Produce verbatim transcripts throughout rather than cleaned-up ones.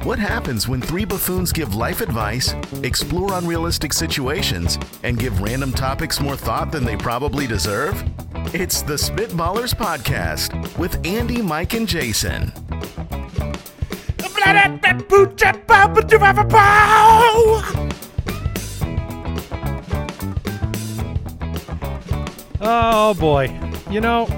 What happens when three buffoons give life advice, explore unrealistic situations, and give random topics more thought than they probably deserve? It's the Spitballers Podcast with Andy, Mike, and Jason. Oh, boy. You know...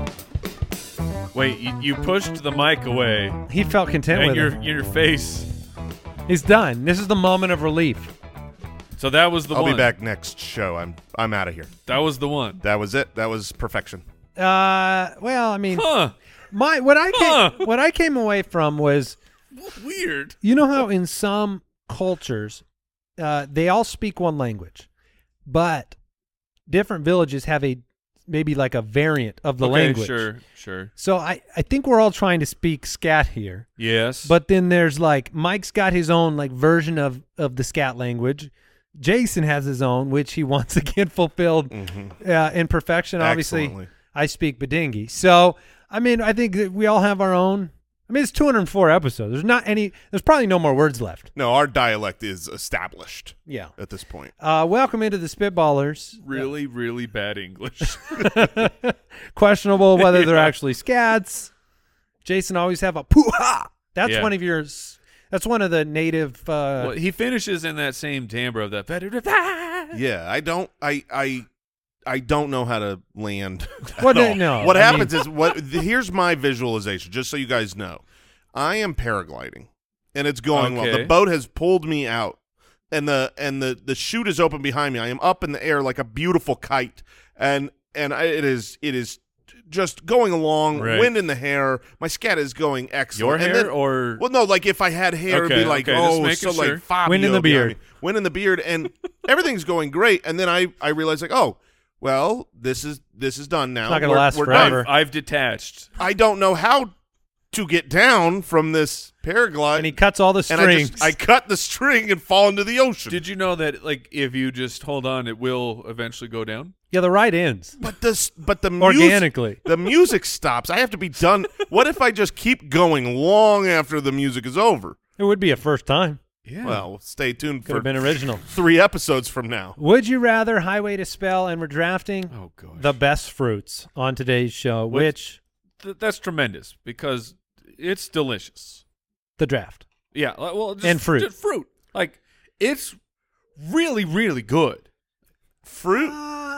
Wait, you, you pushed the mic away. He felt content and with your, it. your face. He's done. This is the moment of relief. So that was the I'll one. be back next show. I'm I'm out of here. That was the one. That was it. That was perfection. Uh, well, I mean, Huh. my what I came, Huh. what I came away from was, Weird. you know how in some cultures, uh, they all speak one language, but different villages have a maybe like a variant of the okay, language. Sure, sure. So I, I think we're all trying to speak scat here. Yes. But then there's like Mike's got his own like version of, of the scat language. Jason has his own, which he once again fulfilled Mm-hmm. uh, in perfection. Obviously, Excellently. I speak Badingi. So, I mean, I think that we all have our own. I mean, it's two hundred four episodes. There's not any. There's probably no more words left. No, our dialect is established Yeah. at this point. Uh, welcome into the Spitballers. really, really bad English. Questionable whether they're actually scats. Jason always have a poo-ha. That's Yeah. one of yours. That's one of the native. Uh, Well, he finishes in that same timbre of that. Yeah, I don't. I I I don't know how to land. at Well, all. no, What I happens mean- is what. The, here's my visualization, just so you guys know. I am paragliding, and it's going well. Okay. The boat has pulled me out, and the and the the chute is open behind me. I am up in the air like a beautiful kite, and and I, it is it is just going along. Right. Wind in the hair. My scat is going Your excellent. hair And then- or Well, no, like if I had hair, it'd Okay, be like, okay, just oh, making so sure. like Fabio Wind in the behind beard. me. Wind in the beard, and everything's going great. And then I, I realized like, oh, well, this is this is done now. It's not gonna We're- last we're forever. done. I've detached. I don't know how to get down from this paraglide, and he cuts all the and I, strings. just, I cut the string and fall into the ocean. Did you know that, like, if you just hold on, it will eventually go down? yeah, the right ends but this, but the music, organically. the music stops. I have to be done. What if I just keep going long after the music is over? It would be a first time. Yeah. Well, stay tuned Could for have been original. three episodes from now. Would you rather highway to spell, and we're drafting oh gosh. the best fruits on today's show, Which- which Th- that's tremendous because it's delicious. the draft. Yeah. li- Well, just, And fruit. just fruit. Like, it's really, really good. Fruit.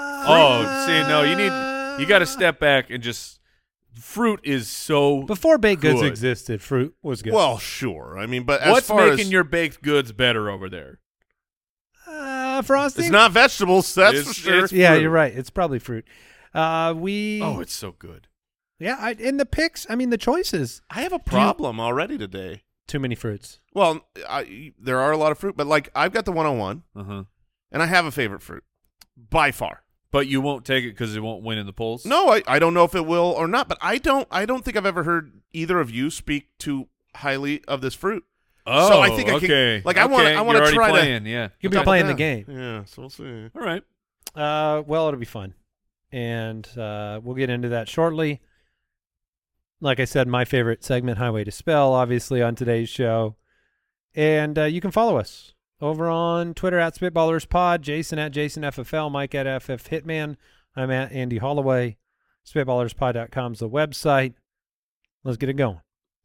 Oh, see, no, you need you got to step back and just fruit is so. Before baked goods Good. existed, fruit was good. Well, sure. I mean, but as What's far making as your baked goods better over there? uh, frosting. it's not vegetables, that's It's- for sure. it's- Yeah, fruit. you're right. It's probably fruit. Uh, we. Oh, it's so good. yeah. I, in the picks, I mean the choices. I have a problem already today. Too many fruits. Well, I, there are a lot of fruit, but like I've got the one oh one, Uh huh. and I have a favorite fruit by far. But you won't take it because it won't win in the polls. No, I, I don't know if it will or not, but I don't I don't think I've ever heard either of you speak too highly of this fruit. Oh, So I think I can- okay. like, I wanna- Okay, I wanna you're already try to- playing, Yeah. You'll be Okay. playing the Yeah. game. Yeah, so we'll see. All right. Uh, well, it'll be fun, and uh, we'll get into that shortly. Like I said, my favorite segment, Highway to Spell, obviously on today's show, and uh, you can follow us over on Twitter at SpitballersPod, Jason at JasonFFL, Mike at F F Hitman. I'm at Andy Holloway. Spitballerspod dot com is the website. Let's get it going.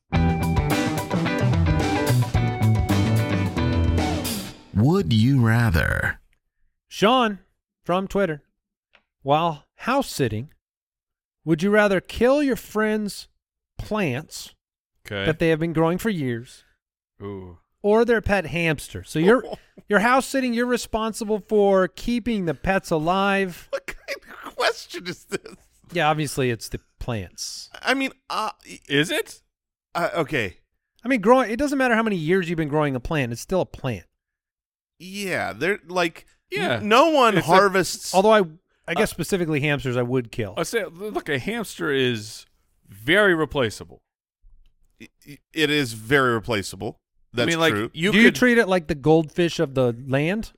Would you rather? Sean from Twitter. While house sitting, would you rather kill your friend's plants Okay. that they have been growing for years, Ooh. or their pet hamster? So you're you're house sitting. You're responsible for keeping the pets alive. What kind of question is this? Yeah, obviously it's the plants. I mean, uh, Is it? uh okay. I mean, growing. It doesn't matter how many years you've been growing a plant. It's still a plant. Yeah, they're like Yeah. n- no one It's a- harvests Although I, I guess specifically hamsters, I would kill. I say, look, a hamster is very replaceable. I- it is very replaceable. That's I mean, like true. you Do you could. treat it like the goldfish of the land?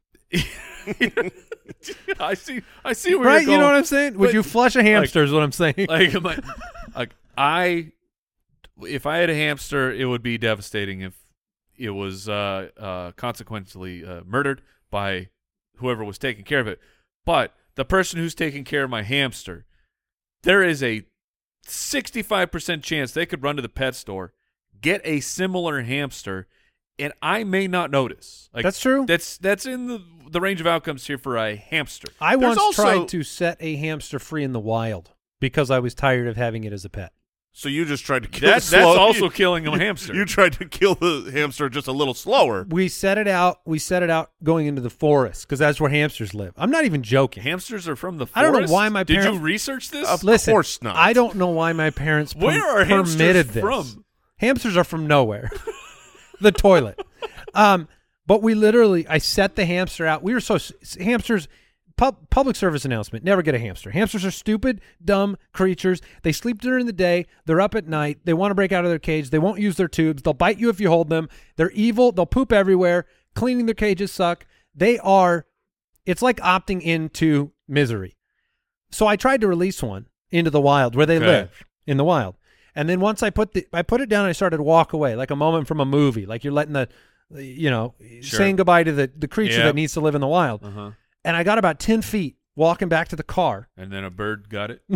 I see. I see where Right? you're You know going. what I'm saying? Would But, you flush a hamster? Is what I'm saying. like, am I- like I, if I had a hamster, it would be devastating if it was uh, uh, consequently uh, murdered by whoever was taking care of it. But the person who's taking care of my hamster, there is a sixty-five percent chance they could run to the pet store, get a similar hamster, and I may not notice. Like, That's true. That's that's in the the range of outcomes here for a hamster. I There's once also- tried to set a hamster free in the wild because I was tired of having it as a pet. So you just tried to kill That, the that's slow- also you, killing a hamster. You tried to kill the hamster just a little slower. We set it out. We set it out going into the forest because that's where hamsters live. I'm not even joking. Hamsters are from the forest? I don't know why my Did parents- you research this? Of Listen, course not. I don't know why my parents per- Where are hamsters permitted this. from? Hamsters are from nowhere. The toilet. Um, but we literally, I set the hamster out. We were so hamsters. Pub, public service announcement: never get a hamster. Hamsters are stupid, dumb creatures. They sleep during the day. They're up at night. They want to break out of their cage. They won't use their tubes. They'll bite you if you hold them. They're evil. They'll poop everywhere. Cleaning their cages suck. They are. It's like opting into misery. So I tried to release one into the wild where they Okay. live in the wild. And then once I put the I put it down, and I started to walk away like a moment from a movie, like you're letting the, you know, Sure. saying goodbye to the the creature Yeah. that needs to live in the wild. Uh-huh. And I got about ten feet walking back to the car. And then a bird got it?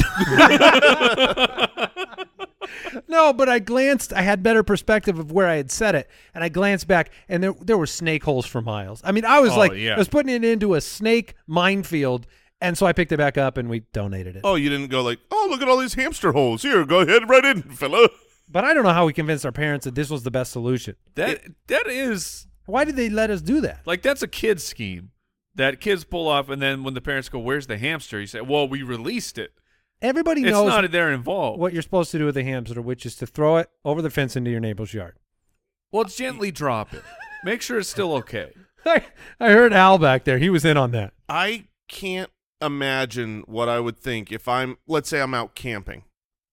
No, but I glanced. I had better perspective of where I had set it, and I glanced back, and there there were snake holes for miles. I mean, I was Oh, like, yeah. I was putting it into a snake minefield, and so I picked it back up, and we donated it. Oh, you didn't go like, oh, look at all these hamster holes. Here, go ahead right in, fella. But I don't know how we convinced our parents that this was the best solution. That That is, Why did they let us do that? like, that's a kid's scheme that kids pull off, and then when the parents go, where's the hamster? You say, well, we released it. Everybody It's knows not there involved. what you're supposed to do with a hamster, which is to throw it over the fence into your neighbor's yard. Well, gently drop it. Make sure it's still okay. I, I heard Al back there. He was in on that. I can't imagine what I would think if I'm, let's say I'm out camping.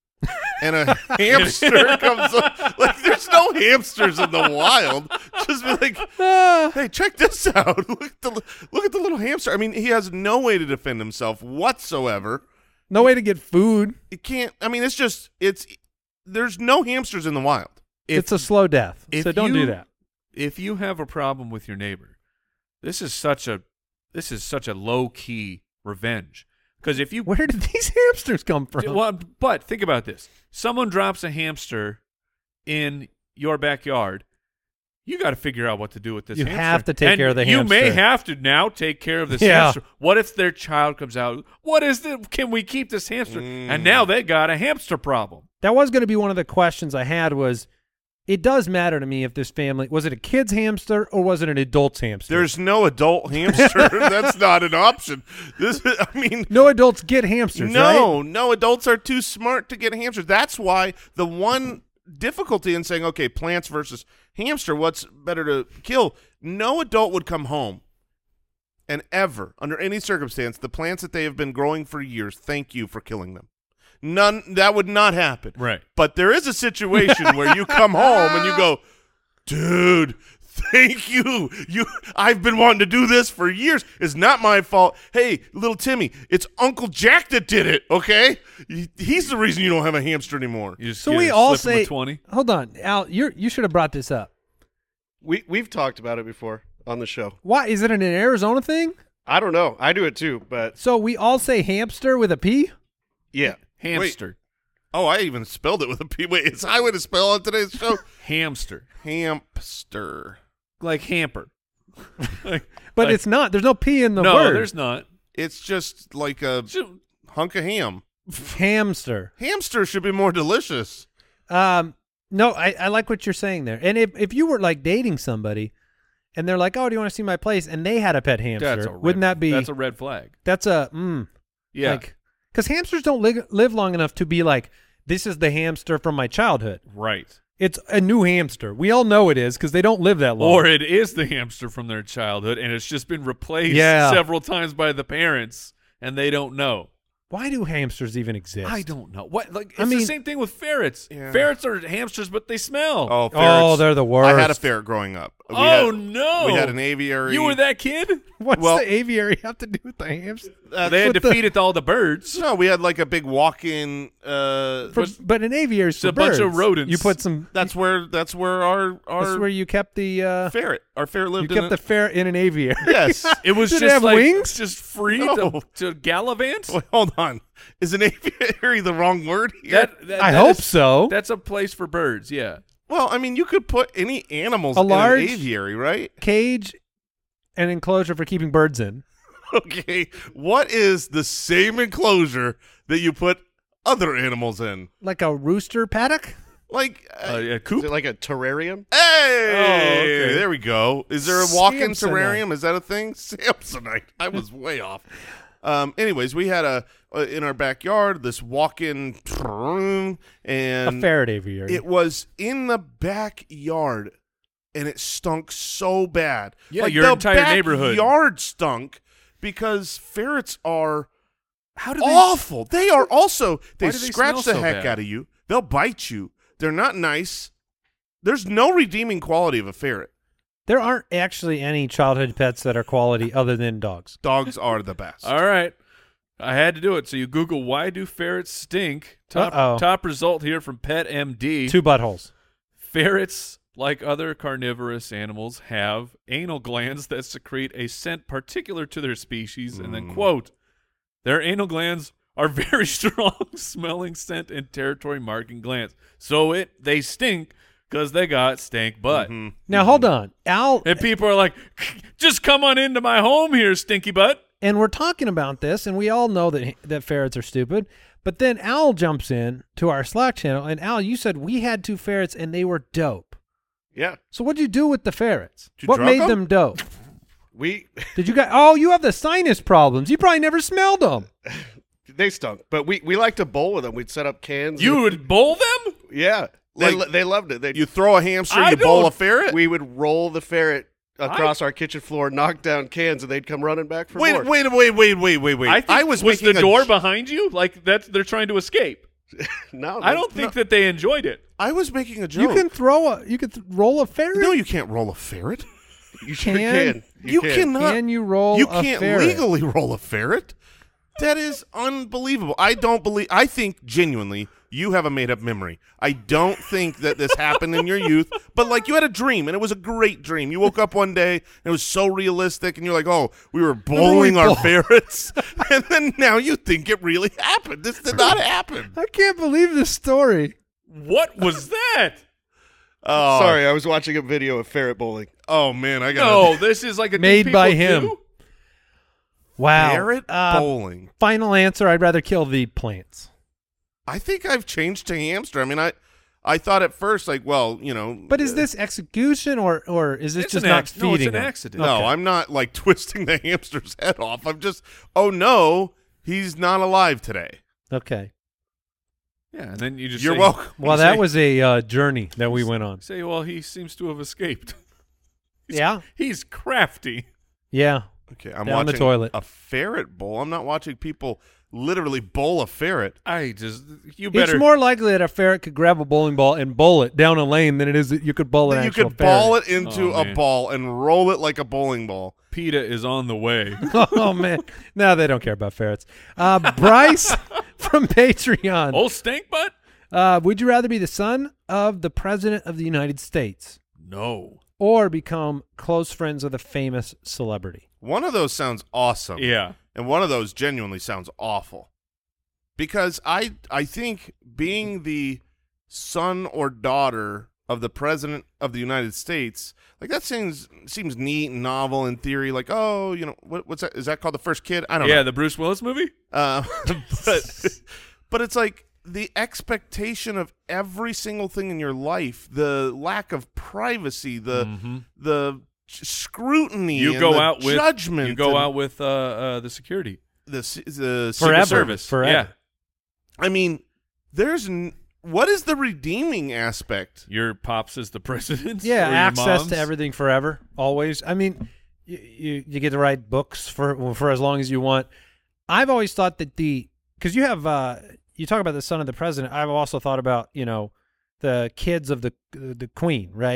And a hamster comes up. Like, there's no hamsters in the wild. Just be like, Ah. hey, check this out. Look at the look at the little hamster. I mean, he has no way to defend himself whatsoever. No way to get food. He can't. I mean, it's just it's. There's no hamsters in the wild. If- it's a slow death. if So don't do you- that. If you have a problem with your neighbor, this is such a this is such a low key revenge. Because if you Where did these hamsters come from? well, but think about this: someone drops a hamster in your backyard. You got to figure out what to do with this You hamster. have to take And care of the You may hamster. have to now take care of this Yeah. hamster. What if their child comes out? What is the? Can we keep this hamster? Mm. And now they got a hamster problem. That was going to be one of the questions I had was, it does matter to me if this family, was it a kid's hamster or was it an adult's hamster? There's no adult hamster. That's not an option. This, is, I mean, no adults get hamsters, no, right? no adults are too smart to get hamsters. That's why the one difficulty in saying, okay, plants versus hamster, what's better to kill? No adult would come home and ever, under any circumstance, the plants that they have been growing for years, thank you for killing them. None, that would not happen. Right. But there is a situation where you come home and you go, dude, thank you. You, I've been wanting to do this for years. It's not my fault. Hey, little Timmy, it's Uncle Jack that did it, okay? He- He's the reason you don't have a hamster anymore. You just So get we a all slip 'em a say, twenty. hold on, Al, you're, you should have brought this up. We we've talked about it before on the show. Why, is it an Arizona thing? I don't know. I do it too, but So we all say hamster with a P? yeah. Hamster. Oh, I even spelled it with a P. Wait, it's highway to spell on today's show? Hamster. Hamster. Like hamper. Like- But like- it's not. There's no P in the no, word. there's not. It's just like a hunk of ham. Hamster. Hamster should be more delicious. Um, no, I, I like what you're saying there. And if, if you were like dating somebody and they're like, oh, do you want to see my place? And they had a pet hamster. That's a red, Wouldn't that be, That's a red flag. that's a, mm, Yeah. like, because hamsters don't li- live long enough to be like, this is the hamster from my childhood. right. It's a new hamster. We all know it is because they don't live that long. Or it is the hamster from their childhood, and it's just been replaced Yeah. several times by the parents, and they don't know. Why do hamsters even exist? I don't know. What? Like it's I mean- the same thing with ferrets. Yeah. Ferrets are hamsters, but they smell. Oh, Oh, ferrets. they're the worst. I had a ferret growing up. We oh had, no! We had an aviary. You were that kid? What's Well- the aviary have to do with the hamster? That's They had what the- defeated all the birds. No, we had like a big walk-in. Uh, For, but an aviary is It's for a bunch of birds. rodents. You put some. that's where that's where our our That's where you kept the. Uh, ferret. Our ferret you lived in. kept a- the ferret in an aviary. yes. It was Did it just have like wings? just free No. to, to gallivant. Wait, hold on. Is an aviary the wrong word here? That, that, I that hope is- so. That's a place for birds. Yeah. well, I mean, you could put any animals A in large- an aviary, right? Cage, and enclosure for keeping birds in. Okay. What is the same enclosure that you put other animals in? Like a rooster paddock? Like, Uh, uh, yeah, Is coop. it like a terrarium? hey, Oh, okay. there we go. Is there a walk-in Samsonite. terrarium? Is that a thing? Samsonite. I was way off. Um, anyways, we had a uh, in our backyard this walk-in room, and A ferret aviary. it was in the backyard, and it stunk so bad. Yeah, like your the entire neighborhood. Yard stunk because ferrets are How do they? awful. They are also they Why do they scratch smell the so heck bad? out of you. They'll bite you. They're not nice. There's no redeeming quality of a ferret. There aren't actually any childhood pets that are quality other than dogs. Dogs are the best. All right. I had to do it. So you Google why do ferrets stink? Top Uh-oh. top result here from Pet M D. Two buttholes. Ferrets, like other carnivorous animals, have anal glands that secrete a scent particular to their species. And then, quote, their anal glands are very strong smelling scent and territory marking glands. So it they stink because they got stank butt. Mhm. Now hold on, Al, And people are like, just come on into my home here, stinky butt. and we're talking about this, and we all know that that ferrets are stupid. But then Al jumps in to our Slack channel, and Al, you said we had two ferrets and they were dope. Yeah. So what'd you do with the ferrets? Did you What drug made them? them dope? We Did you guys? Oh, you have the sinus problems. You probably never smelled them. they stunk, but we we like to bowl with them. We'd set up cans. You would bowl them? yeah. They Like- lo- they loved it. They You throw a hamster, I you bowl don't- a ferret. we would roll the ferret across our kitchen floor, knock down cans, and they'd come running back for wait, more. wait, wait, wait, wait, wait, wait. I, think, I was, was making the a door j- behind you? Like that's they're trying to escape. No, I don't think that they enjoyed it. I was making a joke. You can throw a. You can th- roll a ferret. No, you can't roll a ferret. You sure can. can. You, can. cannot. Can you roll You a can't ferret? legally roll a ferret. That is unbelievable. I don't believe. I think genuinely you have a made-up memory. I don't think that this happened in your youth. But like you had a dream, and it was a great dream. You woke up one day, and it was so realistic, and you're like, "Oh, we were bowling our bowl- ferrets," and then now you think it really happened. This did not happen. I can't believe this story. What was that? Oh, Sorry, I was watching a video of ferret bowling. Oh man, I got No, this is like a thing Made people by him. do? Wow. ferret Uh, bowling. Final answer: I'd rather kill the plants. I think I've changed to hamster. I mean, I I thought at first like, well, you know, But is this execution or or is this It's just an not acc- feeding no, it's an them? accident. No, Okay. I'm not like twisting the hamster's head off. I'm just, oh no, he's not alive today. Okay. Yeah, and then you just You're say, welcome. Well, you that say- was a uh, journey that we went on. Say, well, he seems to have escaped. Yeah. He's crafty. Yeah. Okay, I'm Down the watching toilet. a ferret bowl. I'm not watching people literally bowl a ferret. I just you better. It's more likely that a ferret could grab a bowling ball and bowl it down a lane than it is that you could bowl an Then you actual could ball ferret. it into Oh, a man. ball and roll it like a bowling ball. PETA is on the way. Oh man, no, they don't care about ferrets. Uh, Bryce from Patreon. Old stink butt? Uh, would you rather be the son of the president of the United States No. or become close friends with a famous celebrity? One of those sounds awesome. Yeah. And one of those genuinely sounds awful. Because I I think being the son or daughter of the president of the United States, like that seems seems neat and novel in theory. Like, oh, you know, what, what's that? Is that called The First Kid? I don't Yeah, know. the Bruce Willis movie? Uh, but but it's like the expectation of every single thing in your life, the lack of privacy, the Mhm. the scrutiny, You and go the out with judgment. You go and out with uh, uh, the security. the s- the Forever. Secret Service. Forever. Yeah. I mean, there's n- what is the redeeming aspect? Your pops is the president. Yeah, or your access mom's. to everything forever, always. I mean, you, you you get to write books for for as long as you want. I've always thought that the because you have uh, you talk about the son of the president. I've also thought about you know the kids of the the queen, right?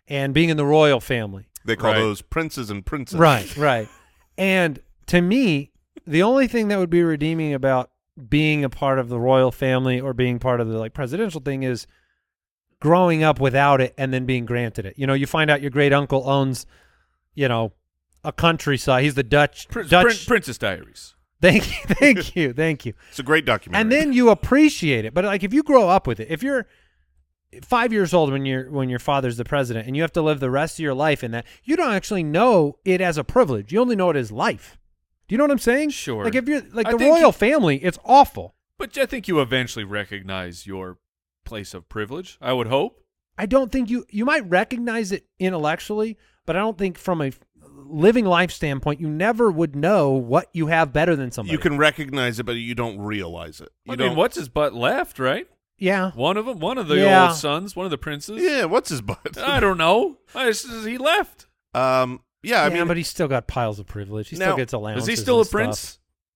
and being in the royal family. They call Right. those princes and princesses. Right, right. And to me, the only thing that would be redeeming about being a part of the royal family or being part of the like presidential thing is growing up without it and then being granted it. You know, you find out your great uncle owns, you know, a countryside. He's the Dutch Prin- Dutch. Prin- Princess Diaries. Thank you, thank you, thank you. It's a great documentary. And then you appreciate it. But like if you grow up with it, if you're five years old when your when your father's the president and you have to live the rest of your life in that, you don't actually know it as a privilege. You only know it as life. Do you know what I'm saying? Sure. Like if you're like I the think royal you- family, it's awful. But I think you eventually recognize your place of privilege, I would hope. I don't think you you might recognize it intellectually, but I don't think from a living life standpoint, you never would know what you have better than somebody. you can recognize it, but you don't realize it. You I don't. mean, what's his butt left, right? yeah. One of them, one of the Yeah. old sons, one of the princes. Yeah, what's his butt? I don't know. I just, he left. um, yeah, I yeah, mean, but he's still got piles of privilege. He Now, still gets allowances. Is he still a and stuff. prince?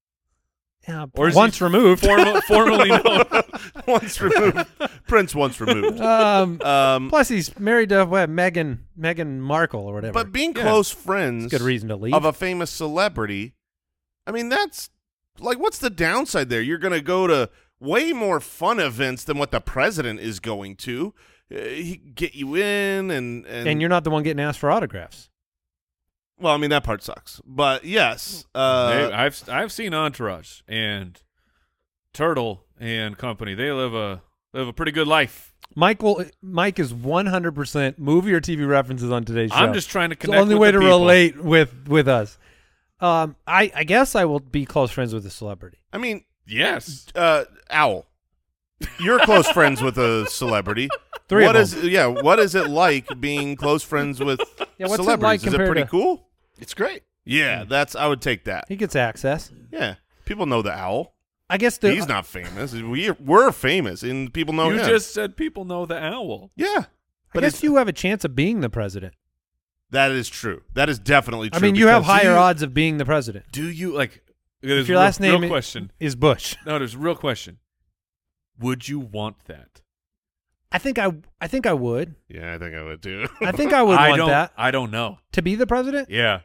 Yeah, Or is once he removed. Formal, formally known. once removed, Prince once removed. um, Um, plus, he's married to what, Meghan Meghan Markle or whatever. but being Yeah. close friends It's a good reason to leave. of a famous celebrity, I mean, that's like, what's the downside there? You're going to go to way more fun events than what the president is going to. Uh, he get you in, and and, and you're not the one getting asked for autographs. well, I mean, that part sucks. But yes, uh, They- I've I've seen Entourage and Turtle and company. They live a live a pretty good life. Mike will. Mike is one hundred percent movie or T V references on today's show. I'm just trying to It's the connect. only with way the to people. relate with with us. Um, I I guess I will be close friends with a celebrity. I mean, Yes. uh, Owl, you're close friends with a celebrity. Three What of is yeah? What is it like being close friends with Yeah, what's it celebrities? like is it compared pretty to- cool? It's great. Yeah, that's I would take that. He gets access. Yeah, people know the Owl. I guess the, He's not famous. We we're famous, and people know you him. just said people know the owl. yeah, I but guess it's, you have a chance of being the president. that is true. That is definitely true. I mean, you have because- higher you- odds of being the president. Do you like? There's If your real, last name real i- question. is Bush. No, there's a real question. Would you want that? I think I I think I would. Yeah, I think I would too. I think I would I want don't. that I don't know. to be the president. Yeah.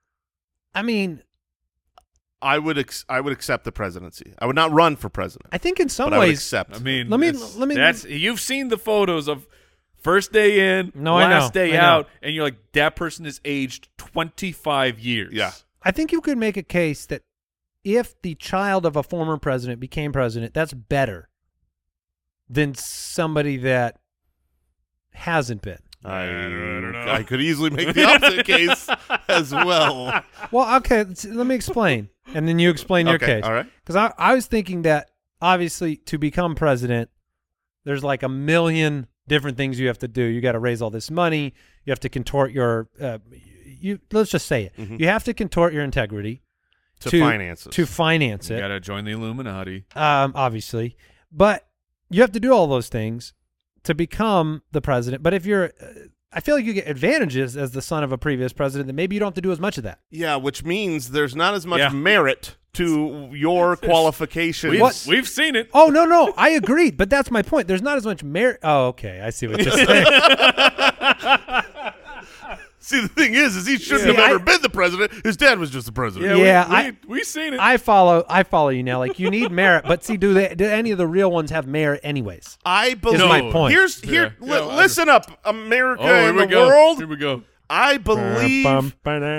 I mean, I would ex- I would accept the presidency. I would not run for president, I think in some but I would ways. accept. I mean, Let me- it's- let me- That's you've seen the photos of first day in, No, I last know, day I know. out, and you're like, that person is aged twenty-five years. Yeah. I think you could make a case that if the child of a former president became president, that's better than somebody that hasn't been. I, I don't know. I could easily make the opposite case as well. Well, okay, let's- let me explain, and then you explain your Okay, case. all right. Because I, I was thinking that obviously to become president, there's like a million different things you have to do. You got to raise all this money. You have to contort your, uh, you. Let's just say it. Mhm. You have to contort your integrity To, to finances. to finance You it. gotta join the Illuminati. um, obviously, but you have to do all those things to become the president. But if you're, uh, I feel like you get advantages as the son of a previous president that maybe you don't have to do as much of that. yeah, which means there's not as much Yeah. merit to your qualifications. We've, What? we've seen it. Oh no, no, I agreed, but that's my point. There's not as much merit. Oh, okay, I see what you're saying. See, the thing is, is he shouldn't See, have ever I- been the president. His dad was just the president. Yeah, Yeah, we, I- we, we've seen it. I follow. I follow you now. Like you need merit, but see, do they? Do any of the real ones have merit, anyways? I believe. Is my point. Here's here. Yeah. li- Yeah, I- listen up, America oh, here and we the go. world. Here we go. I believe. I've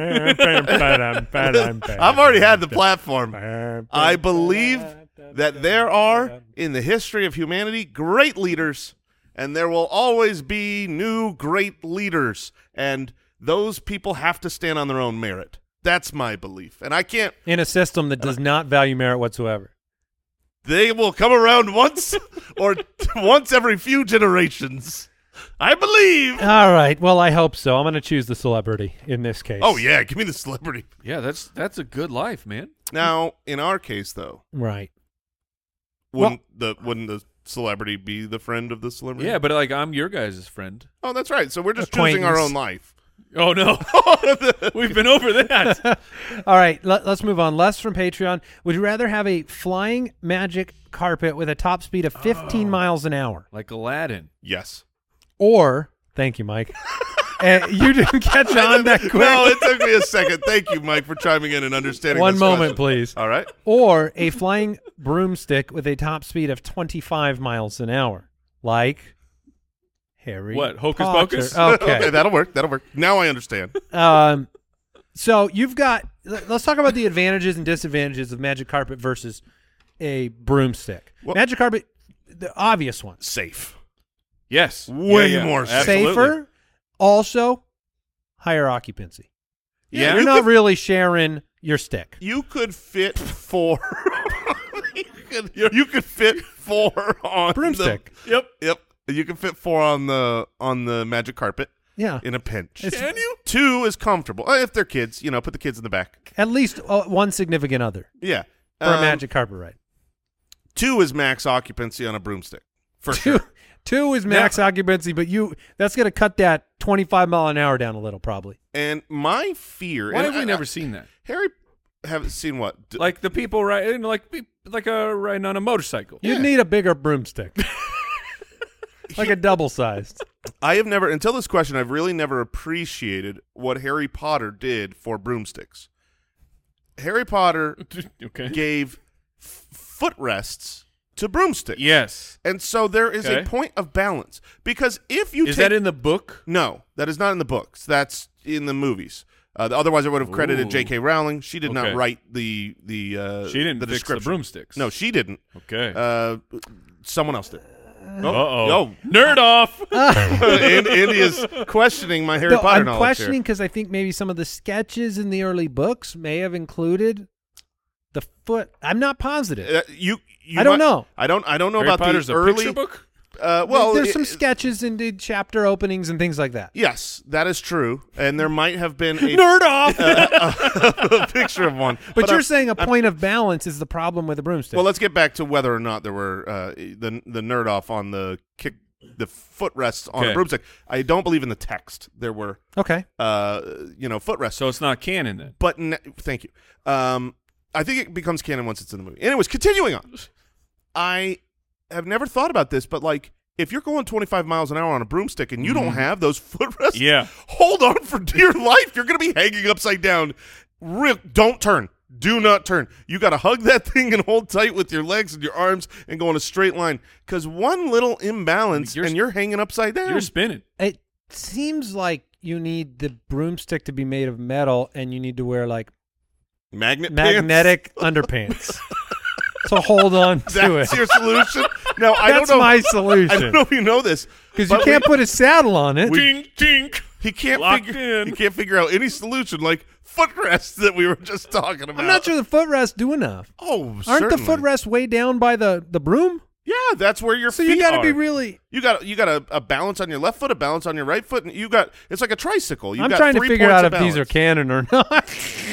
I've already had the platform. I believe that there are, in the history of humanity, great leaders, and there will always be new great leaders, and those people have to stand on their own merit. That's my belief, and I can't. in a system that does not value merit whatsoever. They will come around once or once every few generations. I believe. All right. Well, I hope so. I'm going to choose the celebrity in this case. Oh yeah, give me the celebrity. Yeah, that's that's a good life, man. Now, in our case, though, Right. wouldn't the wouldn't the celebrity be the friend of the celebrity? Yeah, but like I'm your guys' friend. Oh, that's right. So we're just choosing our Acquaintance. own life. Oh no, we've been over that. All right. Let, let's move on. Les from Patreon. Would you rather have a flying magic carpet with a top speed of fifteen Oh. miles an hour, Like Aladdin. Yes. or thank you, Mike, And you didn't catch on that quick. No, it took me a second. Thank you, Mike, for chiming in and understanding. One this moment, question. please. All right. Or a flying broomstick with a top speed of twenty-five miles an hour, like Harry What, Hocus Potter. Pocus? Okay. Okay, that'll work. That'll work. Now I understand. um, so you've got. Let's talk about the advantages and disadvantages of magic carpet versus a broomstick. Well- magic carpet, the obvious one, Safe. Yes. Way Yeah, yeah. more Absolutely. safer. Also, higher occupancy. Yeah. You're you not could- really sharing your stick. You could fit four. you, could, you could fit four on Broomstick. The, Yep. yep. You can fit four on the on the magic carpet Yeah. in a pinch. It's- Can you? Two is comfortable. Uh, if they're kids, you know, put the kids in the back. At least uh, one significant other Yeah. for a Um, magic carpet ride. Two is max occupancy on a broomstick. For Two, sure. two is max occupancy, but you that's going to cut that twenty-five mile an hour down a little, probably. And my fear. Why and have we I- never I- seen that? Harry haven't seen what? D- Like the people riding, like pe- like a riding on a motorcycle. You'd Yeah. need a bigger broomstick, like a double sized. I have never, until this question, I've really never appreciated what Harry Potter did for broomsticks. Harry Potter Okay. gave f- footrests to broomsticks. Yes. And so there is a Okay. point of balance. Because if you Is take... that in the book? No, that is not in the books. That's in the movies. Uh, otherwise, I would have credited Ooh. J K. Rowling. She did Okay. not write the the uh, She didn't the fix the description. broomsticks. No, she didn't. Okay. Uh, someone else did. Uh oh. Oh. Nerd off. and Andy is questioning my Harry No, Potter I'm knowledge questioning here. because I think maybe some of the sketches in the early books may have included the foot. I'm not positive. Uh, you, you I don't might- know. I don't. I don't know Harry about Potter's the a early. picture book. Uh, well, there's it- some it- sketches and the chapter openings and things like that. Yes, that is true, and there might have been a, Nerd off. a picture of one. But, you're I'm- saying a point of balance is the problem with the broomstick. Well, let's get back to whether or not there were uh, the the nerd off on the kick the footrests on Okay. a broomstick. I don't believe in the text there were okay. uh, you know footrests. So it's not canon then. But ne- thank you. Um, I think it becomes canon once it's in the movie. Anyways, continuing on. I have never thought about this, but like if you're going twenty-five miles an hour on a broomstick and you don't have those footrests, Yeah. hold on for dear life. You're going to be hanging upside down. Real, don't turn. Do not turn. You got to hug that thing and hold tight with your legs and your arms and go in a straight line because one little imbalance You're- and you're hanging upside down. You're spinning. It seems like you need the broomstick to be made of metal and you need to wear like Magnet pants? magnetic underpants. So hold on to That's it. your solution? No, I That's don't know. my I don't solution. know if you know this. Because you but can't we- put a saddle on it. Tink tink. He can't Locked figure. in. He can't figure out any solution like footrests that we were just talking about. I'm not sure the footrests do enough. Oh, Aren't certainly. the footrests way down by the, the broom? Yeah, that's where your So feet you got to are. be really. You got you got a, a balance on your left foot, a balance on your right foot, and you got it's like a tricycle. You I'm got trying to three figure points out of if these are balance. canon or not.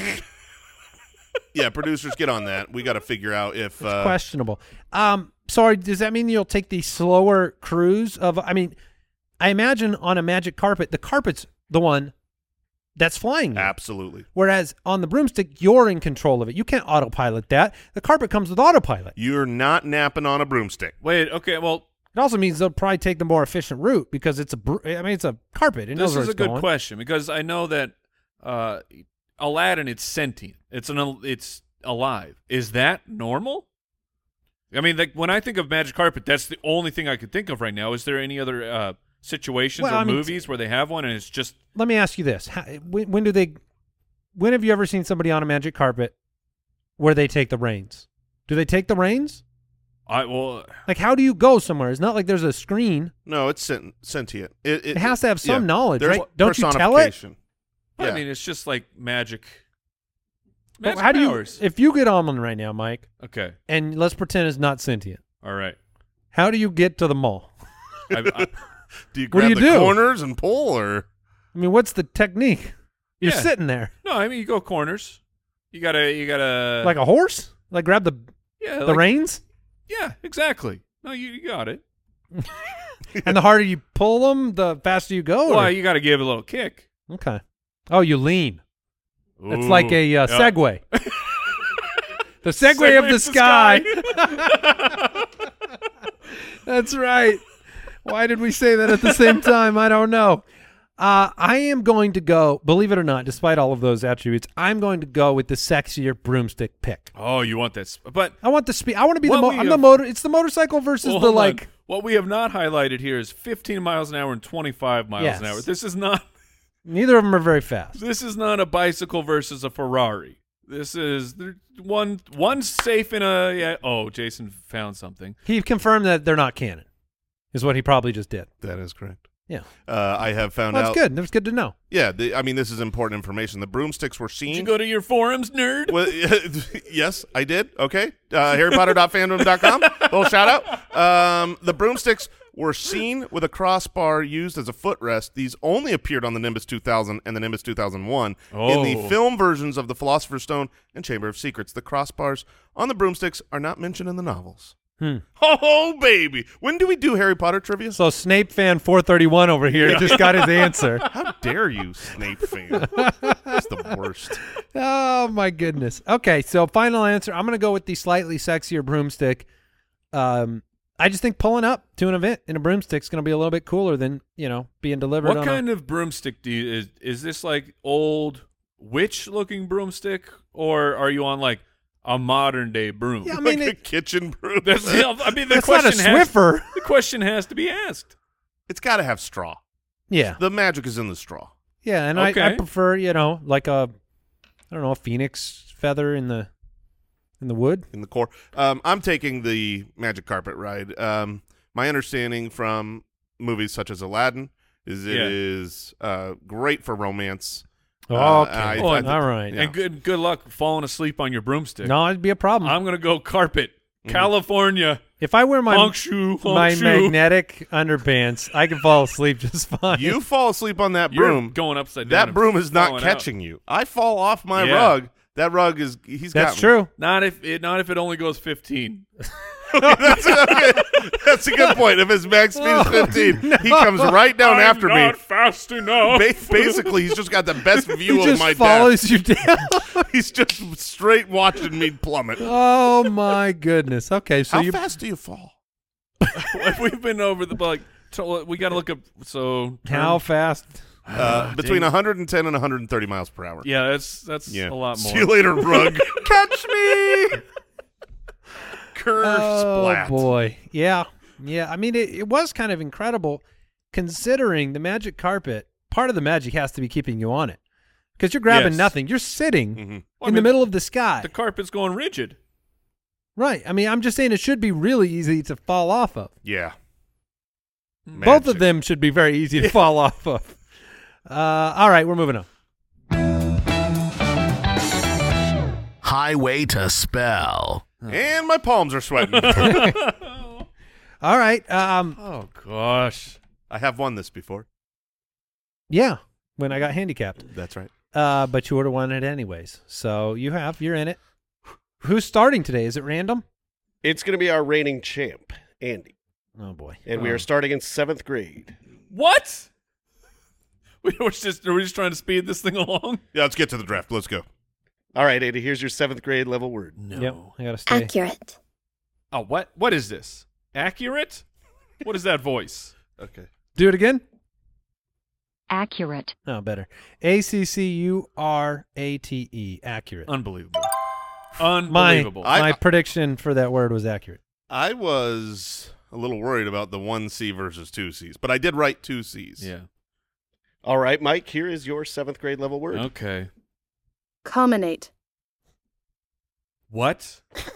Yeah, producers, get on that. We got to figure out if uh, Questionable. Um, sorry, does that mean you'll take the slower cruise of? I mean, I imagine on a magic carpet, the carpet's the one that's flying you. absolutely. Whereas on the broomstick, you're in control of it. You can't autopilot that. The carpet comes with autopilot. You're not napping on a broomstick. Wait. Okay. Well, It also means they'll probably take the more efficient route because it's a. bro- I mean, it's a carpet. It knows this where is a it's good going. question because I know that uh, Aladdin, it's sentient. It's an. It's alive. Is that normal? I mean, like when I think of magic carpet, that's the only thing I could think of right now. Is there any other uh, situations Well, or I mean, movies where they have one and it's just Let me ask you this: How, when, when do they? When have you ever seen somebody on a magic carpet where they take the reins? Do they take the reins? I well Like, how do you go somewhere? It's not like there's a screen. No, it's sent- sentient. It, It has to have some yeah. knowledge, There's right? Don't you tell it? personification. I Yeah. mean it's just like magic. But Magic how do you? powers. If you get on one right now, Mike, Okay. and let's pretend it's not sentient, All right. how do you get to the mall? I, I, Do you What grab do you the do? corners and pull, or I mean, what's the technique? You're Yeah. sitting there no, I mean you go corners. You gotta. You gotta. like a horse. Like grab the yeah. the like- reins, Yeah. Exactly. No, you, you got it. and the harder you pull them, the faster you go. or- Well, you got to give it a little kick. Okay. Oh, you lean. It's like Ooh. a uh, Yeah. Segway. The Segway of the sky. That's right. Why did we say that at the same time? I don't know. Uh, I am going to go, believe it or not, despite all of those attributes, I'm going to go with the sexier broomstick pick. Oh, you want that? Sp- but I want the speed. I want to be the. What Mo- we I'm have- the motor. It's the motorcycle versus well, the hold on. like. What we have not highlighted here is fifteen miles an hour and twenty-five miles Yes. an hour. This is not. Neither of them are very fast. This is not a bicycle versus a Ferrari. This is one. One's safe in a. Yeah, oh, Jason found something. He confirmed that they're not canon, is what he probably just did. That is correct. Yeah, Uh, I have found well, out. that's good. That's good to know. Yeah, the, I mean, this is important information. The broomsticks were Did seen. you go to your forums, nerd? Well, yes, I did. Okay. Uh, harry potter dot fandom dot com. Little shout out. Um, the broomsticks were seen with a crossbar used as a footrest. These only appeared on the Nimbus two thousand and the Nimbus two thousand one. In the Oh. film versions of The Philosopher's Stone and Chamber of Secrets, the crossbars on the broomsticks are not mentioned in the novels. Hmm. Oh, baby. When do we do Harry Potter trivia? So Snape fan four thirty-one over here just got his answer. How dare you, Snape fan? That's the worst. Oh my goodness. Okay, so final answer. I'm going to go with the slightly sexier broomstick. Um, I just think pulling up to an event in a broomstick is going to be a little bit cooler than you know being delivered. What on kind a, of broomstick do you is? Is this like old witch-looking broomstick, or are you on like a modern day broom? Yeah, I mean, Like a it, kitchen broom. That's, I mean, the that's not a question has, Swiffer. the question has to be asked. It's got to have straw. Yeah, The magic is in the straw. yeah, and I, I Okay. prefer you know like a I don't know a phoenix feather in the in the wood. In the core. Um, I'm taking the magic carpet ride. Um, my understanding from movies such as Aladdin is it Yeah. is uh, great for romance. Oh, Uh, okay, I- Oh, I and- think- all right. Yeah. And good good luck falling asleep on your broomstick. No, it'd be a problem. I'm gonna go carpet, Mm-hmm. California, if I wear my funk shoe, funk my shoe. magnetic underpants, I can fall asleep just fine. You fall asleep on that You're broom. going upside down. That and broom is not falling catching you. I fall off my Yeah. rug. That rug is he's That's got me. true. out. Not if it. Not if it only goes fifteen. that's, okay. That's a good point. If his max speed is fifteen, he comes right down after I'm me. not fast enough. Ba- basically, he's just got the best view He of just my desk. follows you down. He's just straight watching me plummet. Oh my goodness. Okay, so How you fast do you fall? We've been over the like. So we got to look up. So how fast? Uh, between dang. one hundred ten and one hundred thirty miles per hour. Yeah, that's that's Yeah. a lot more. See you later, rug. Catch me. Curve Oh splat. boy. Yeah. Yeah. I mean, it, it was kind of incredible considering the magic carpet. Part of the magic has to be keeping you on it because you're grabbing Yes. nothing. You're sitting Mhm. Well, I in the mean, middle of the sky. The carpet's going rigid. Right. I mean, I'm just saying it should be really easy to fall off of. Yeah. Both of Magic. them should be very easy to fall off of. Uh, all right, we're moving on. Highway to Spell. And my palms are sweating. All right. Um, Oh gosh. I have won this before. yeah, when I got handicapped. That's right. Uh, but you would have won it anyways. So you have. You're in it. Who's starting today? Is it random? It's going to be our reigning champ, Andy. Oh, boy. And we Oh. are starting in seventh grade. What? We were just are we just trying to speed this thing along? Yeah, let's get to the draft. Let's go. All right, Andy, here's your seventh grade level word. No. Yep. I got to stay. Accurate. Oh, what? What is this? Accurate? What is that voice? Okay. Do it again? Accurate. Oh, better. A C C U R A T E. Accurate. Unbelievable. My, Unbelievable. I- my prediction for that word was accurate. I was a little worried about the one C versus two C's, but I did write two C's. yeah. All right, Mike, here is your seventh grade level word. Okay. Culminate. What?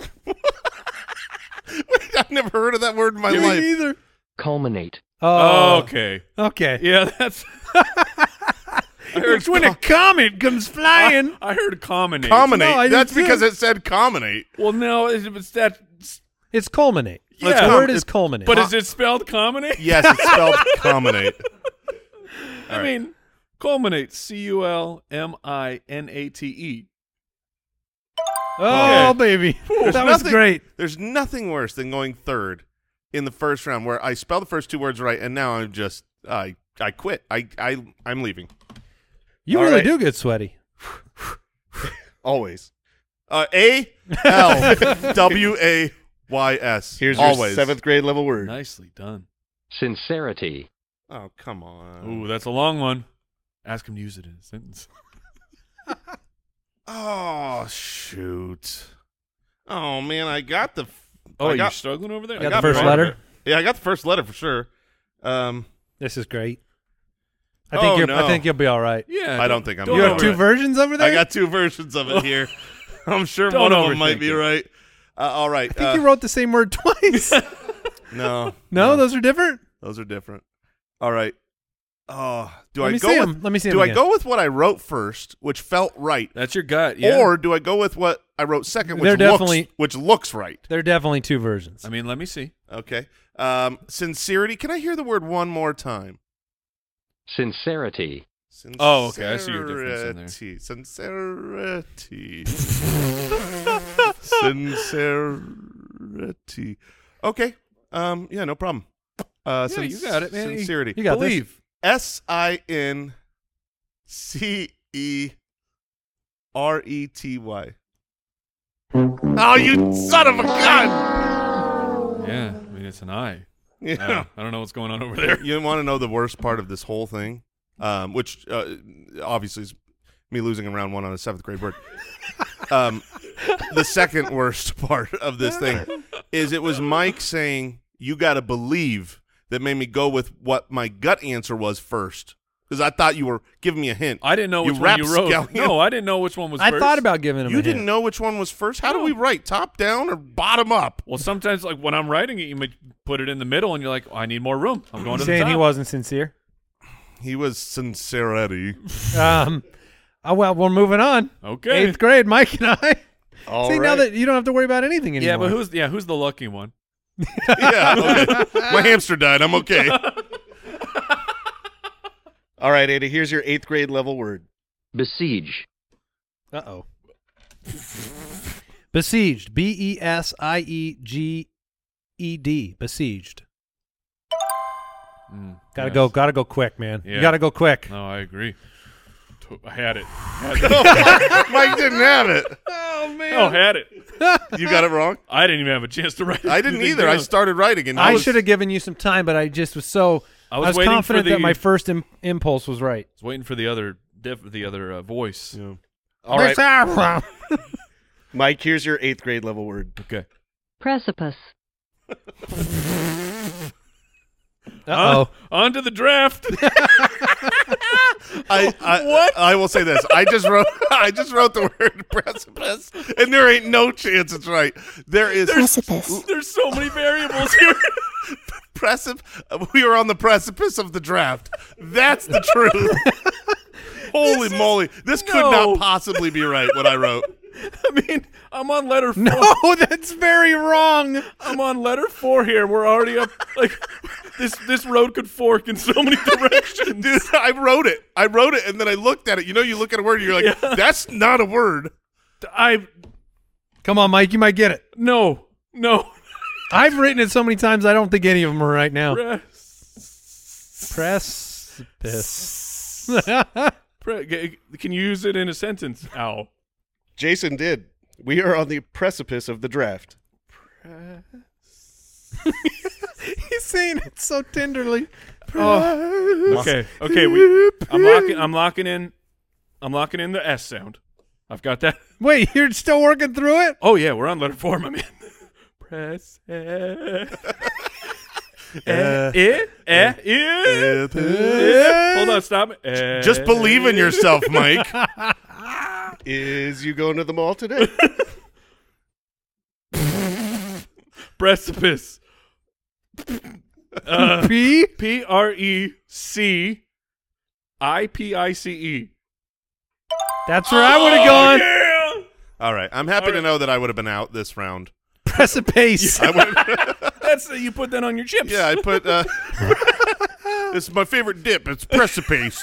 I've never heard of that word in my Me life. either. Culminate. Oh, okay. okay. Yeah, that's. I heard It's when a comet comes flying. I heard commonate. Commonate. No, I did That's too. because it said commonate. Well, no, it's, it's that. It's culminate. Yeah. the word It's- is culminate. But is it spelled commonate? Yes, it's spelled commonate. I mean, culminate. C U L M I N A T E. oh, Okay. baby. There's that was nothing- great. There's nothing worse than going third in the first round where I spell the first two words right, and now I'm just I I quit. I I I'm leaving. You All really right. do get sweaty. Always. Uh, A L W A Y S. Here's your Always. seventh grade level word. Nicely done. Sincerity. Oh, come on. Ooh, that's a long one. Ask him to use it in a sentence. Oh, shoot. Oh, man, I got the... F- Oh, I you're got, struggling over there? I Got got the first part of letter? it. Yeah, I got the first letter for sure. Um, This is great. I think Oh, you're. no. I think you'll be all right. Yeah. I don't think I'm don't You gonna have do two it. versions over there. I got two versions of it here. I'm sure Don't one of them might overthink be it. right. Uh, all right. I think uh, you wrote the same word twice. No. no, those are different. Those are different. All right. Oh, do Let I me go see with 'em. Let me see Do 'em I again. go with what I wrote first, which felt right, That's your gut, yeah. or do I go with what I wrote second, which They're looks definitely- which looks right? There are definitely two versions. I mean, let me see. Okay. Um, sincerity. Can I hear the word one more time? Sincerity. Sincerity. Oh, okay, I see your difference in there. Sincerity. Sincerity. Okay. Um. Yeah. No problem. Uh. Yeah, sin- you got it, man. Sincerity. You got this. Believe. S I N C E R E T Y. Oh, you son of a gun! Yeah, I mean, it's an I. Yeah. Uh, I don't know what's going on over there. You want to know the worst part of this whole thing, um, which uh, obviously is me losing in round one on a seventh grade word. um, the second worst part of this thing is it was Mike saying, "You got to believe," that made me go with what my gut answer was first, because I thought you were giving me a hint. I didn't know You which one you wrote. rapscallion. No, I didn't know which one was I first. thought about giving him. You a didn't hint. know which one was first. How do we write? Top down or bottom up? Well, sometimes, like, when I'm writing it, you might put it in the middle, and you're like, oh, I need more room. I'm going to the saying top. he wasn't sincere. He was sincerity. Um. Oh well, we're moving on. Okay. Eighth grade, Mike and I. All See right. now that you don't have to worry about anything anymore. Yeah, but who's yeah who's the lucky one? Yeah, okay. My hamster died. I'm okay. All right, Andy, here's your eighth grade level word. Besiege. Uh oh. Besieged. B E S I E G E D. Besieged. Mm, Gotta yes. go. Gotta go quick, man. Yeah. You gotta go quick. No, I agree. To- I had it. Had it. Mike didn't have it. Oh man. Oh, had it. You got it wrong. I didn't even have a chance to write it. I didn't anything either. I down. started writing, and I was- should have given you some time, but I just was so. I was waiting for confident the- that my first Im- impulse was right. I was waiting for the other diff- the other uh, voice. Yeah. All right, Uh Mike, here's your eighth grade level word. Okay. Precipice. oh. On to the draft. I, I What? I will say this. I just wrote. I just wrote the word precipice, and there ain't no chance it's right. There is Precipice. There's so many variables here. precip. We are on the precipice of the draft. That's the truth. Holy moly! This could no. not possibly be right. What I wrote. I mean, I'm on letter four. No, that's very wrong. I'm on letter four here. We're already up. Like this, this road could fork in so many directions. Dude, I wrote it. I wrote it, and then I looked at it. You know, you look at a word, and you're like, "That's not a word." I Come on, Mike. You might get it. no, no. I've written it so many times. I don't think any of them are right now. Press. Precipice. Pre- g- Can you use it in a sentence? Ow. Jason did. We are on the precipice of the draft. He's saying it so tenderly. Oh. Okay. Okay. We. I'm locking. I'm locking in. I'm locking in the S sound. I've got that. Wait, you're still working through it? Oh yeah, we're on letter four, my man. Press. Eh. Eh. Eh. Eh. Eh. Eh. Hold on. Stop. Eh. Just believe in yourself, Mike. Is you going to the mall today? Precipice. Uh, P? P R E C I P I C E. That's where I would have gone. Yeah. All right, I'm happy All to right. know that I would have been out this round. Precipice. I would. That's you put that on your chips. Yeah, I put. Uh, this is my favorite dip. It's precipice.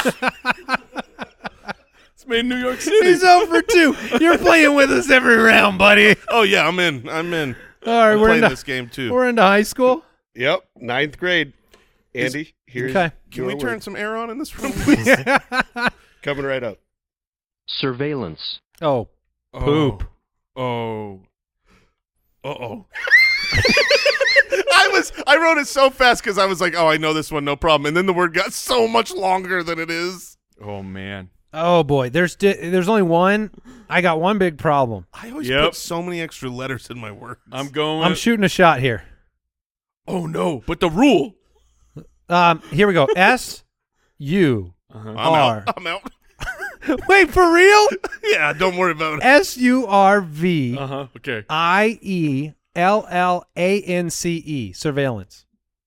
It's made in New York City. He's over two. You're playing with us every round, buddy. Oh yeah, I'm in. I'm in. All right, I'm we're playing into, this game too. we're into high school. Yep, ninth grade. Andy, here's Okay. Can your we turn word. some air on in this room, please? Coming right up. Surveillance. Oh, poop. Oh. Uh oh. I I was I wrote it so fast because I was like, oh, I know this one, no problem. And then the word got so much longer than it is. Oh man. Oh boy, there's di- there's only one. I got one big problem. I always Yep. put so many extra letters in my words. I'm going. I'm shooting a shot here. Oh no! But the rule. Um, here we go. S U Uh-huh. I'm R. out. I'm out. Wait, for real? Yeah, don't worry about it. S U R V Uh huh. Okay. I E L L A N C E. Surveillance.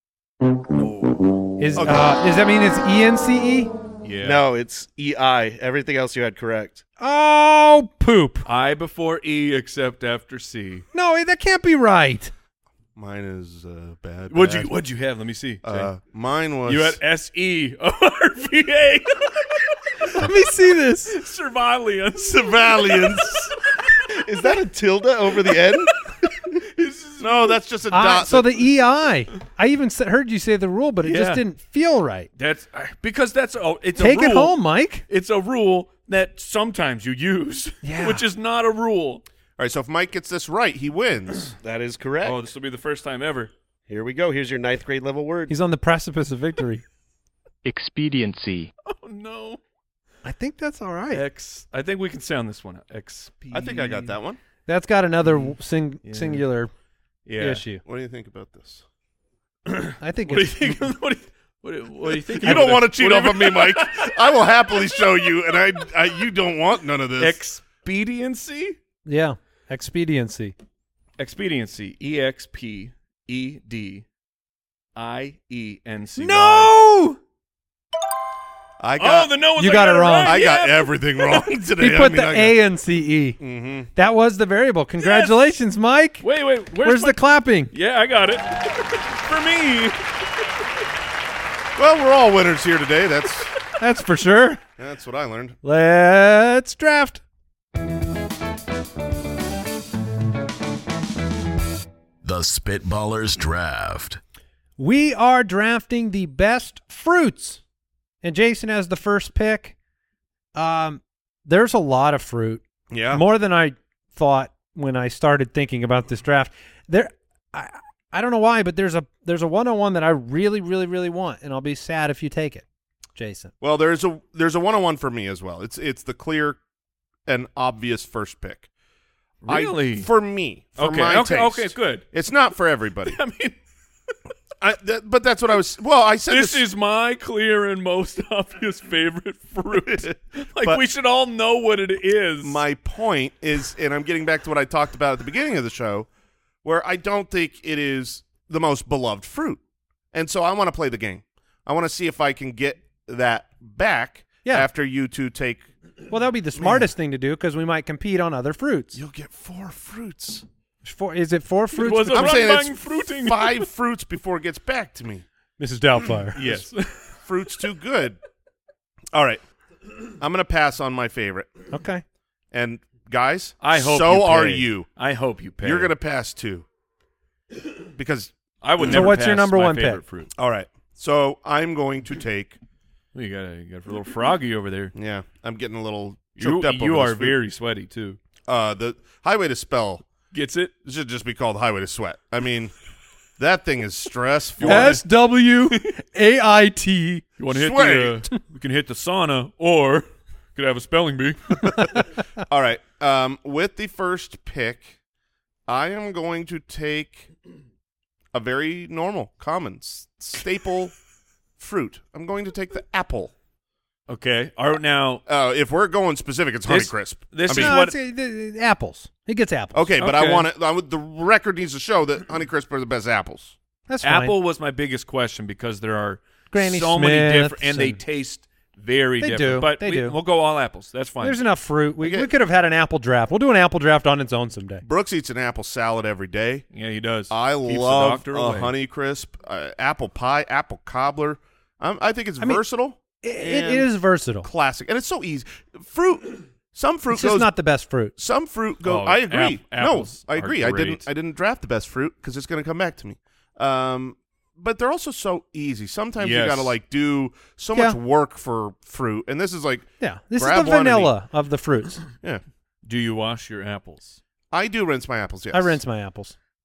Is Okay. uh, does that mean it's E N C E? Yeah. No, it's E I. Everything else you had correct. Oh, poop. I before E, except after C. No, that can't be right. Mine is uh, bad. What'd bad. you What'd you have? Let me see. Uh, mine was. you had S E R V A. Let me see this. Surveillance. Surveillance. Is that a tilde over the end? No, that's just a I, dot. so that- the E I. I even sa- heard you say the rule, but it Yeah. just didn't feel right. That's because that's oh, it's Take a rule. it home, Mike. It's a rule that sometimes you use, Yeah. which is not a rule. All right, so if Mike gets this right, he wins. That is correct. Oh, this will be the first time ever. Here we go. Here's your ninth grade level word. He's on the precipice of victory. Expediency. Oh no. I think that's all right. X. I think we can sound this one out. X. I think I got that one. That's got another w- sing- Yeah. singular Yeah. issue. What do you think about this? I think What do you it's think? What do you, what do, what do you think? You don't want to cheat off of me, Mike. I will happily show you, and I, I you don't want none of this. Expediency. yeah, expediency. Expediency. E X P E D I E N C. No, I Oh, got the no ones You I got it it wrong. right. I got yeah. everything wrong today. he put I mean, the I A and C E. Mm-hmm. That was the variable. Congratulations, Mike. Wait, wait. Where's, Where's my- the clapping? Yeah, I got it. For me. Well, we're all winners here today. That's That's for sure. that's what I learned. Let's draft. The Spitballers Draft. We are drafting the best fruits. And Jason has the first pick. Um, there's a lot of fruit. Yeah. More than I thought when I started thinking about this draft. There I I don't know why, but there's a there's a one oh one that I really, really, really want, and I'll be sad if you take it, Jason. Well, there's a there's a one oh one for me as well. It's it's the clear and obvious first pick. I- Really? for me. For Okay, my okay, taste. okay, good. It's not for everybody. I mean, I, that, but that's what I was. Well, I said this this, is my clear and most obvious favorite fruit. Like, But- we should all know what it is. my point is, and I'm getting back to what I talked about at the beginning of the show, where I don't think it is the most beloved fruit, and so I want to play the game. I want to see if I can get that back Yeah. after you two take. Well, that would be the smartest thing to do because we might compete on other fruits. You'll get four fruits. Four, is it four fruits? was a between- I'm saying run-bang it's fruiting. five fruits before it gets back to me. Missus Doubtfire. Yes. Fruit's too good. All right, I'm gonna pass on my favorite. Okay. And guys, I hope so you are pay. you. I hope you pay. You're gonna pass too, because I would So never what's your pass number my one favorite pick? fruit. all right. So I'm going to take. Well, you got a, you got a little froggy over there. Yeah, I'm getting a little You, choked up. you over are this food. very sweaty too. Uh, the highway to spell Gets it? should just be called highway to sweat. I mean, that thing is stressful. S W A I T. You want to hit Sweaty. the? Uh, we can hit the sauna, or could have a spelling bee. All right. Um, with the first pick, I am going to take a very normal, common, s- staple fruit. I'm going to take the apple. Okay. All right. Now Uh, if we're going specific, it's This- Honeycrisp. this I is mean, No, what- it's, uh, uh, apples. It gets apples. okay, but I Okay. want to. The record needs to show that Honeycrisp are the best apples. That's fine. Apple was my biggest question because there are Granny so many different, Smiths and they and- taste very They different. do, But they we, do. we'll go all apples. That's fine. There's enough fruit. We, Okay. we could have had an apple draft. We'll do an apple draft on its own someday. Brooks eats an apple salad every day. yeah, he does. I Keeps the love doctor a away. Honeycrisp, uh, apple pie, apple cobbler. I'm, I think it's I mean- versatile, It, it And is versatile. classic, and it's so easy. Fruit, some fruit It's just goes. not the best fruit. some fruit go. Oh, I agree. ap- apples no, I are agree. I great. didn't. I didn't draft the best fruit because it's going to come back to me. Um, but they're also so easy. Sometimes you Yes. got to like do so Yeah. much work for fruit, and this is like, Yeah, this Grab is the one and vanilla of the fruits. yeah. Do you wash your apples? I do rinse my apples. Yes, I rinse my apples.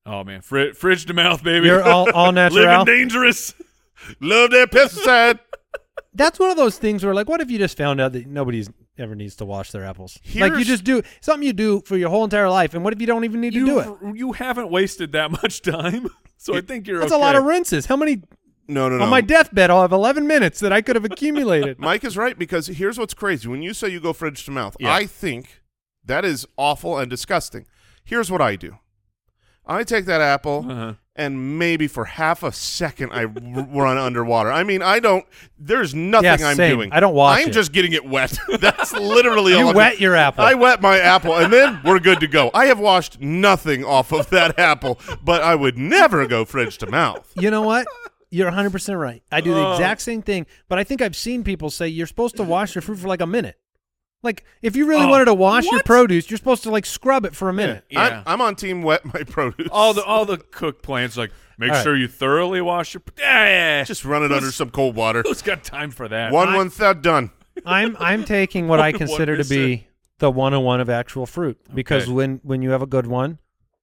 Oh man, Fri- fridge to mouth, baby. You're all, all natural. Living dangerous. Love that pesticide. That's one of those things where, like, what if you just found out that nobody's ever needs to wash their apples? Like, you Here's- just do something you do for your whole entire life, and what if you don't even need to do it? You you haven't wasted that much time, so I think you're. That's okay. a lot of rinses. How many No, no, no. on my deathbed? I'll have eleven minutes that I could have accumulated. Mike is right, because here's what's crazy. When you say you go fridge to mouth, Yeah. I think that is awful and disgusting. Here's what I do. I take that apple, Uh-huh. and maybe for half a second I r- run underwater. I mean, I don't – there's nothing Yeah, I'm same. doing. I don't wash I'm it. just getting it wet. That's literally all You I'm wet doing. your apple. I wet my apple, and then we're good to go. I have washed nothing off of that apple, but I would never go fridge to mouth. You know what? You're one hundred percent right. I do the Oh. exact same thing, but I think I've seen people say you're supposed to wash your fruit for like a minute. Like, if you really Oh, wanted to wash your what? produce, you're supposed to, like, scrub it for a minute. Yeah. I, I'm on team wet my produce. all the all the cook plants like make All right. sure you thoroughly wash your. Yeah, Just run it under some cold water. who's got time for that? One, I- one third done. I'm I'm taking what I One consider to percent. be the one oh one of actual fruit, because Okay. when when you have a good one,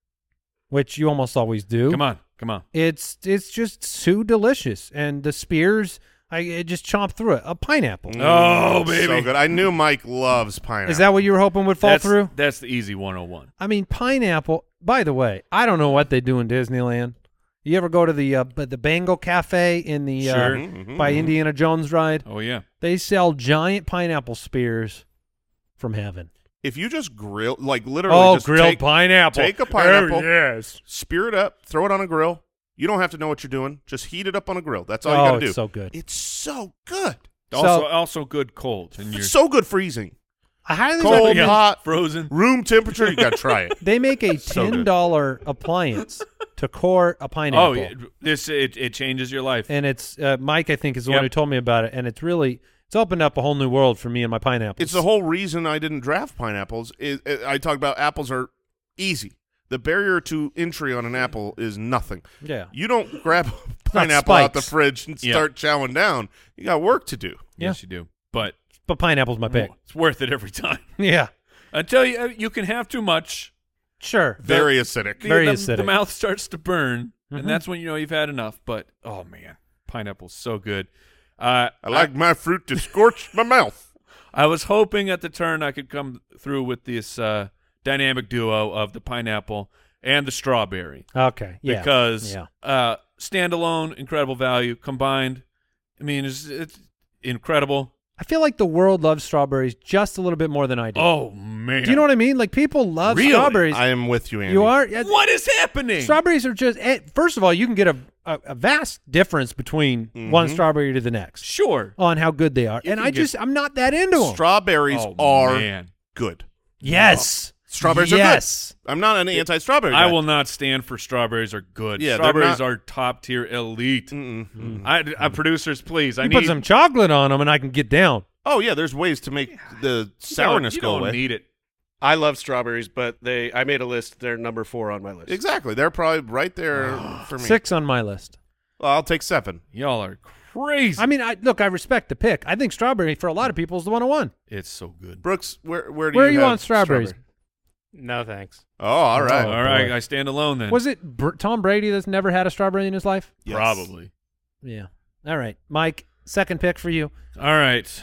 which you almost always do, Come on, come on. it's it's just so delicious, and the spears, I, I just chomp through it. A pineapple. Oh, baby. So good. I knew Mike loves pineapple. Is that what you were hoping would fall That's, through? that's the easy one oh one. I mean, pineapple. By the way, I don't know what they do in Disneyland. You ever go to the uh, b- the Bengal Cafe in the Sure. uh, Mhm, by mhm. Indiana Jones ride? Oh yeah. They sell giant pineapple spears from heaven. If you just grill, like literally Oh, just grilled take, pineapple. take a pineapple, Oh, yes. spear it up, throw it on a grill. You don't have to know what you're doing. Just heat it up on a grill. That's all Oh, you got to it's do. so good. It's so good. Also So- also good cold. And you're It's so good freezing. I highly Cold, recommend. Yeah. hot, frozen. room temperature. You got to try it. They make a So good. ten dollar appliance to core a pineapple. Oh, yeah, this it, it changes your life. And it's uh, Mike, I think, is the Yep. one who told me about it, and it's really it's opened up a whole new world for me and my pineapples. It's the whole reason I didn't draft pineapples. Is, is I talk about apples are easy. The barrier to entry on an apple is nothing. yeah. You don't grab a not pineapple out the spikes. fridge and Yeah. start chowing down. You got work to do. Yes, you do. But But pineapple's my pick. it's worth it every time. Yeah, Until you uh, you can have too much. sure. Very acidic. The, Very the, acidic. the mouth starts to burn, Mhm. and that's when you know you've had enough. But oh man, pineapple's so good. Uh, I like my fruit to scorch my mouth. I was hoping at the turn I could come through with this uh, dynamic duo of the pineapple and the strawberry Okay, yeah. because yeah. uh, standalone, incredible value. Combined, I mean, it's, it's incredible. I feel like the world loves strawberries just a little bit more than I do. Oh man, Do you know what I mean? Like, people love Really? strawberries. I am with you, Andy. You are? Yeah, what is happening? Strawberries are just eh, first of all, you can get a a, a vast difference between one Mhm. strawberry to the next Sure. on how good they are, You and can I get- just I'm not that into them. Strawberries Oh, are man. good. Yes, Strawberries yes. are good. I'm not an anti-strawberry I guy. will not stand for strawberries are good. Yeah, they're strawberries not- are top tier elite. Mm-mm. Mm. I, I producers, please. I You need put some chocolate on them, and I can get down. Oh, yeah, there's ways to make the you don't- sourness you go don't away. need it. I love strawberries, but they I made a list. They're number four on my list. Exactly. They're probably right there for me. Six on my list. Well, I'll take seven. Y'all are crazy. I mean, I look, I respect the pick. I think strawberry for a lot of people is the one oh one. it's so good. Brooks, where where do Where you are you have on strawberries? strawberry? No thanks. Oh, all right. Oh, All right, boy. I stand alone then. Was it Br- Tom Brady that's never had a strawberry in his life? Yes. Probably. Yeah. All right, Mike. Second pick for you. All right.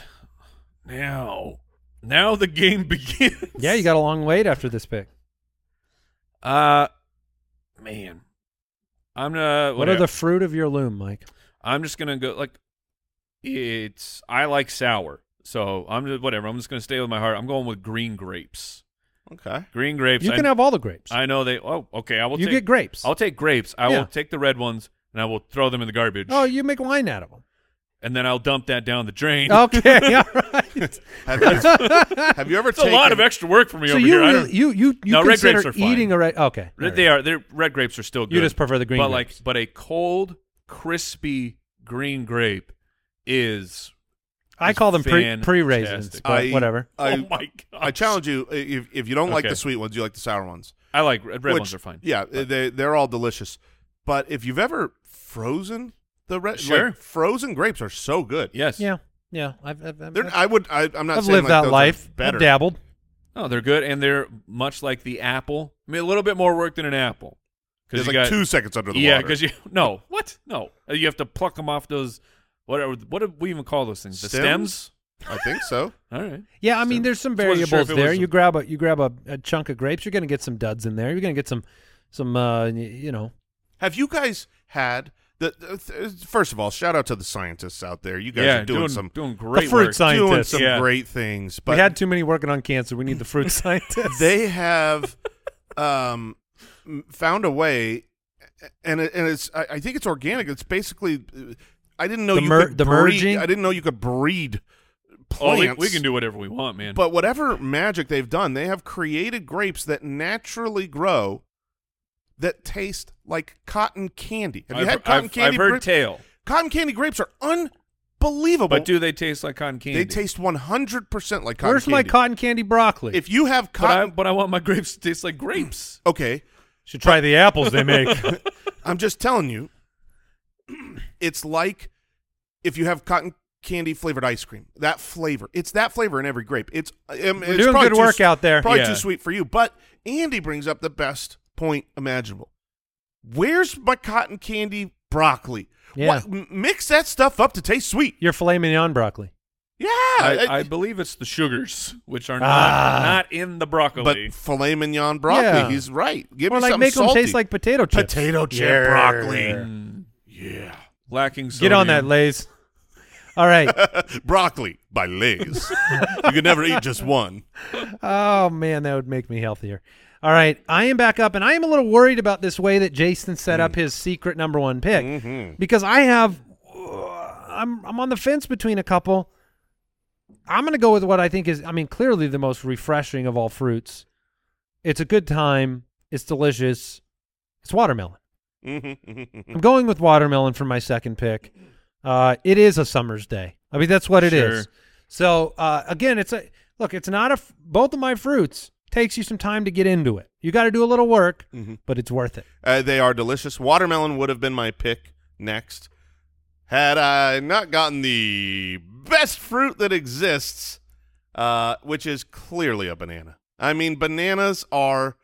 Now, now the game begins. Yeah, you got a long wait after this pick. Uh, man, I'm gonna. What are the fruit of your loom, Mike? I'm just gonna go like. It's. I like sour, so I'm just whatever. I'm just gonna stay with my heart. I'm going with green grapes. Okay. Green grapes. You I, can have all the grapes. I know they. Oh, okay. I will. you take, get grapes. I'll take grapes. I Yeah. will take the red ones and I will throw them in the garbage. Oh, you make wine out of them. And then I'll dump that down the drain. Okay, all right. Have you, have you ever It's a taken lot of extra work for me So over you here. I really, don't, you you you No, red consider grapes are fine. eating a red? Okay, all red, right. they are. They're red grapes are still good. You just prefer the green but grapes. like, but a cold, crispy green grape is. I is call them pre pre raisins, fantastic. but I- whatever. I, oh my god! I challenge you, if if you don't like Okay. the sweet ones, you like the sour ones. I like red, red Which- ones are fine. Yeah, they they're all delicious. But if you've ever frozen the red, Sure. like, frozen grapes are so good. Yes. Yeah, yeah. I've I've, I've, They're, I would. I, I'm not I've saying lived like that those are life. better. I've dabbled. Oh, they're good, and they're much like the apple. I mean, a little bit more work than an apple, Because There's you like got two seconds under the yeah, water. because you no what no Uh, you have to pluck them off those whatever. What do we even call those things? The stems. I think so. All right. Yeah, I mean, there's some So I wasn't sure variables if it there. was a- You grab a you grab a, a chunk of grapes, you're going to get some duds in there. You're going to get some some uh, y- you know. Have you guys had the, the th- first of all, shout out to the scientists out there. You guys Yeah, are doing, doing some doing great fruit work. science. doing Scientists. some Yeah. great things. But we had too many working on cancer. We need the fruit scientists. they have um, m- found a way, and it, and it's I, I think it's organic. It's basically uh, I didn't know The you mer- could the breed. merging? I didn't know you could breed Oh, plants. we, we can do whatever we want, man. But whatever magic they've done, they have created grapes that naturally grow that taste like cotton candy. Have you I've, had cotton I've, candy? I've heard grape- tail, Cotton candy grapes are unbelievable. but do they taste like cotton candy? they taste one hundred percent like cotton Where's candy. my cotton candy broccoli? If you have But I, cotton, but I want my grapes to taste like grapes. okay, Should try the apples they make. I'm just telling you, it's like if you have cotton candy flavored ice cream. That flavor, it's that flavor in every grape. It's, um, We're it's doing probably good too work s- out there. Probably Yeah. too sweet for you. But Andy brings up the best point imaginable. Where's my cotton candy broccoli? Yeah. What, m- mix that stuff up to taste sweet. Your filet mignon broccoli. Yeah, I, I- I believe it's the sugars, which are not, Ah. not in the broccoli. but filet mignon broccoli. Yeah. He's right. Give Or me like something make them salty. taste like potato chips. Potato chip Yeah. broccoli. Mm, Yeah, lacking Get sodium. on that, Lay's. All right. broccoli by Lay's. You can never eat just one. Oh, man, that would make me healthier. All right. I am back up, and I am a little worried about this way that Jason set up his secret number one pick Mhm. because I have uh, I'm I'm on the fence between a couple. I'm going to go with what I think is, I mean, clearly the most refreshing of all fruits. It's a good time. It's delicious. It's watermelon. I'm going with watermelon for my second pick. Uh, it is a summer's day. I mean, that's what it is. Sure. So uh, again, it's a look. It's not a. f- Both of my fruits takes you some time to get into it. You got to do a little work, Mhm. but it's worth it. Uh, they are delicious. Watermelon would have been my pick next had I not gotten the best fruit that exists, uh, which is clearly a banana. I mean, bananas are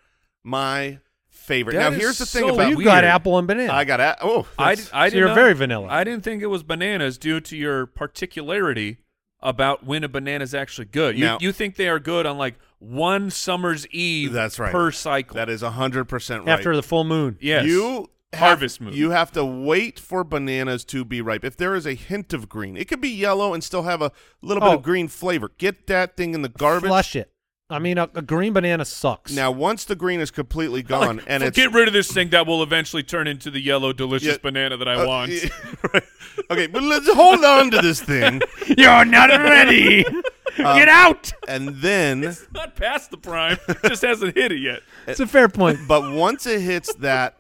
my favorite. That now, is here's the thing so about you weird. got apple and banana. I got a- oh, I, that's- I so did you're not- very vanilla. I didn't think it was bananas due to your particularity about when a banana is actually good. You, Now- you think they are good on like one summer's eve That's right. per cycle. that is one hundred percent right. After the full moon. yes. You have- Harvest moon. You have to wait for bananas to be ripe. If there is a hint of green, it could be yellow and still have a little bit Oh. of green flavor. Get that thing in the garbage. Flush it. I mean, a, a green banana sucks. Now, once the green is completely gone, Like, and it's get rid of this thing that will eventually turn into the yellow delicious Yeah. banana that I Uh, want. yeah, right. Okay, but let's hold on to this thing, you're not ready. Get out. and then, It's not past the prime. It just hasn't hit it yet. It's a fair point. but once it hits that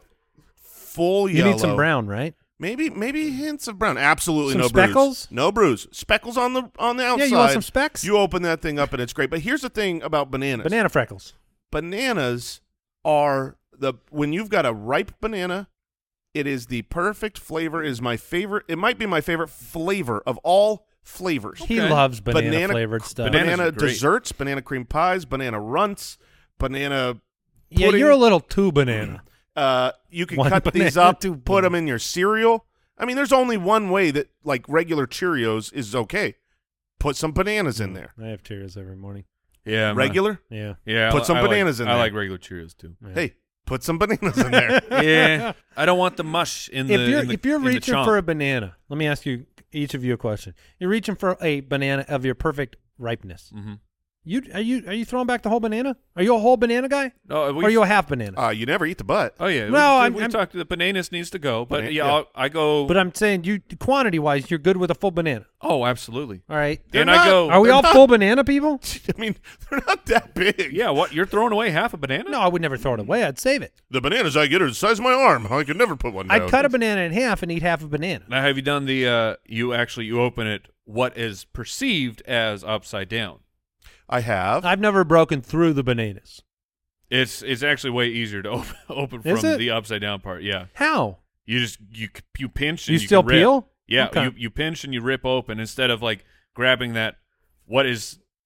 full You yellow, need some brown, right? maybe maybe hints of brown. Absolutely Some no speckles? bruise, no bruise. Speckles on the on the outside. Yeah, you want some specks? You open that thing up, and it's great. But here's the thing about bananas: Banana freckles. bananas are the when you've got a ripe banana. It is the perfect flavor. It is my favorite. It might be my favorite flavor of all flavors. He Okay. loves banana, Banana- flavored stuff. Bananas Banana are great. desserts, banana cream pies, banana runts, banana yeah, pudding. you're a little too banana. Uh, you can One cut these banana, up, two put them banana. in your cereal. I mean, there's only one way that like regular Cheerios is okay. Put some bananas in there. I have Cheerios every morning. Yeah, I'm Regular? Yeah. a- yeah. Put I- some I like- bananas in I there. like regular Cheerios too. Yeah. Hey, put some bananas in there. Yeah, I don't want the mush in the. if you're in the, if you're in the reaching chomp. for a banana, let me ask you each of you a question. You're reaching for a banana of your perfect ripeness. Mhm. You are you are you throwing back the whole banana? Are you a whole banana guy? No, we, or are you a half banana? uh, you never eat the butt. Oh yeah. No, we, I'm- we I'm- talked. The bananas needs to go, but Bana- yeah, yeah. I'll, I go. but I'm saying you quantity wise, you're good with a full banana. oh, absolutely. All right. They're and not- I go. Are we they're all not- full banana people? I mean, they're not that big. Yeah. What? You're throwing away half a banana? No, I would never throw it away. I'd save it. The bananas I get are the size of my arm. I could never put one down. I'd cut a banana in half and eat half a banana. Now, have you done the? Uh, you actually you open it. What is perceived as upside down? I have. I've never broken through the bananas. It's it's actually way easier to open, open Is from it? the upside down part. Yeah. How? You just you you pinch. And You you still can rip. peel? Yeah. Okay. You you pinch and you rip open instead of like grabbing that. What is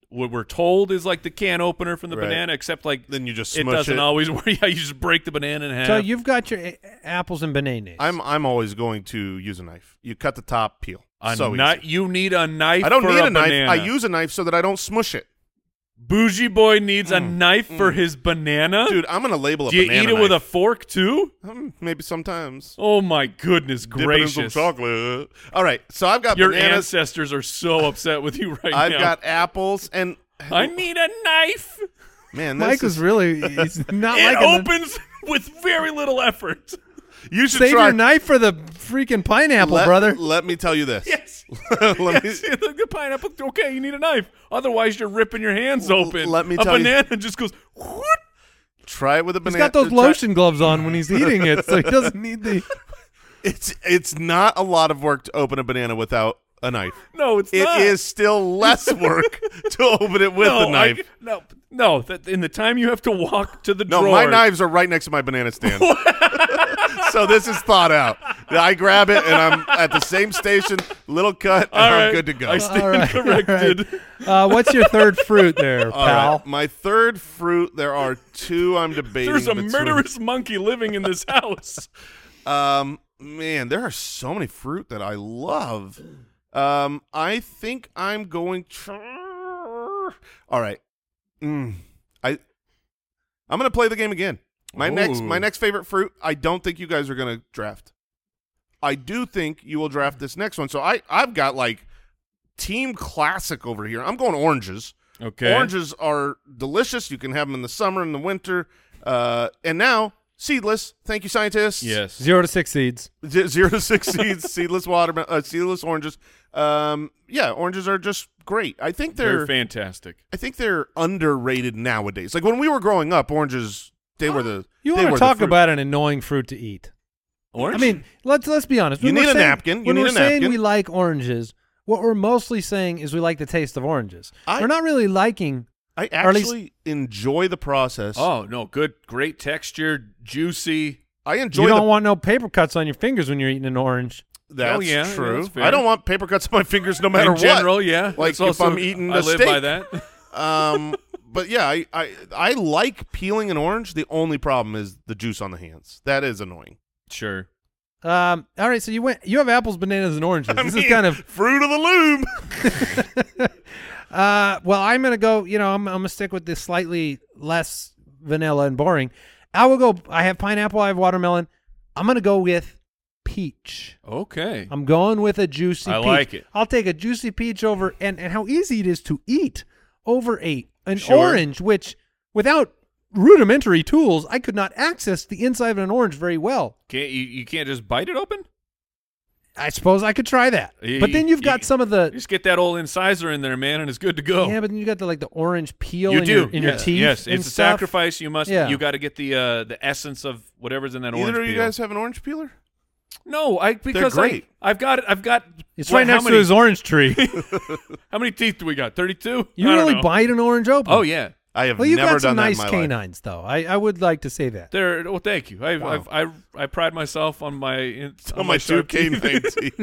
what we're told is like the can opener from the Right. banana, except like Then you just it smush doesn't it. always work. Yeah, you just break the banana in half. So you've got your a- apples and bananas. I'm I'm always going to use a knife. You cut the top, peel. a so kni- easy. you need a knife. I don't for need a, a knife. banana. I use a knife so that I don't smush it. Bougie boy needs a Mm, knife for mm. his banana. Dude, I'm gonna label a do you banana eat it with a knife. fork too? Um, maybe sometimes. Oh my goodness Dip it in gracious! some chocolate. All right, so I've got Your bananas. ancestors are so upset with you right I've now. got apples, and I need a knife. man, this Mike is, was really he's not It liking the- opens with very little effort. you should Save try. your knife for the freaking pineapple, let, brother. Let me tell you this. Yes. let yes. me, The, the pineapple. Okay, you need a knife. Otherwise, you're ripping your hands L- open. let me a tell you- banana just goes. Whoop. try it with a He's banana. got those try- lotion gloves on when he's eating it, so he doesn't need the. It's it's not a lot of work to open a banana without a knife. No, it's It not. is still less work to open it with no, the knife. I, no, no. That in the time you have to walk to the No, drawer. my knives are right next to my banana stand. So this is thought out. I grab it and I'm at the same station, little cut, and All I'm right. good to go. I stand All right, all corrected. Uh, what's your third fruit there, All pal? right, my third fruit. There are two I'm debating. There's a between. murderous monkey living in this house. Um, man, there are so many fruit that I love. Um, I think I'm going. Tr- All right, mm, I I'm gonna play the game again. My next my Ooh. next favorite fruit. I don't think you guys are gonna draft. I do think you will draft this next one. So I I've got like team classic over here. I'm going oranges. Okay. Oranges are delicious. You can have them in the summer and the winter. Uh, and now seedless. Thank you, scientists. Yes. Zero to six seeds. Z- zero to six seeds, seedless water, uh, seedless oranges. Um, yeah, oranges are just great. I think They're they're, fantastic. I think they're underrated nowadays. Like when we were growing up, oranges they were the. You they want were to the talk fruit. about an annoying fruit to eat? Orange. I mean, let's let's be honest. You When need we're a saying- napkin. You when need we're a saying napkin. we like oranges, what we're mostly saying is we like the taste of oranges. I- we're not really liking. I or at least- actually enjoy the process. oh no, good, great texture, juicy. I enjoy You the. don't want no paper cuts on your fingers when you're eating an orange. That's Oh, yeah, yeah, true. that's fair. I don't want paper cuts on my fingers no matter in general, yeah. Like That's if also- I'm eating I a live by steak. that. what. Um, but yeah, I, I I like peeling an orange. The only problem is the juice on the hands. That is annoying. Sure. Um, all right, so you went. You have apples, bananas, and oranges. I this mean, is kind of. fruit of the loom. Uh, well, I'm gonna go. You know, I'm, I'm gonna stick with this slightly less vanilla and boring. I will go. I have pineapple. I have watermelon. I'm gonna go with peach. Okay. I'm going with a juicy I peach. like it. I'll take a juicy peach over, and, and how easy it is to eat over a an Sure. orange, which without rudimentary tools, I could not access the inside of an orange very well. Can't you? You can't just bite it open. I suppose I could try that. You- But then you've got you- some of You the just get that old incisor in there, man, and it's good to go. yeah, but then you got the like the orange peel you in, do your, in your yes. teeth. Yes, and it's a stuff. sacrifice. You must. Yeah. You got to get the uh, the essence of whatever's in that orange Either of you peel. guys have an orange peeler? No, I because great. I, I've got it. I've got. It's what, right how next many, to his orange tree. How many teeth do we got? Thirty-two. You really bite an orange open? Oh yeah, I have Well, you've never got some done nice that in my life. canines, though. I, I would like to say that. they're. Well, thank you. I Wow. I've, I I pride myself on my on, On my two sharp teeth. canine teeth.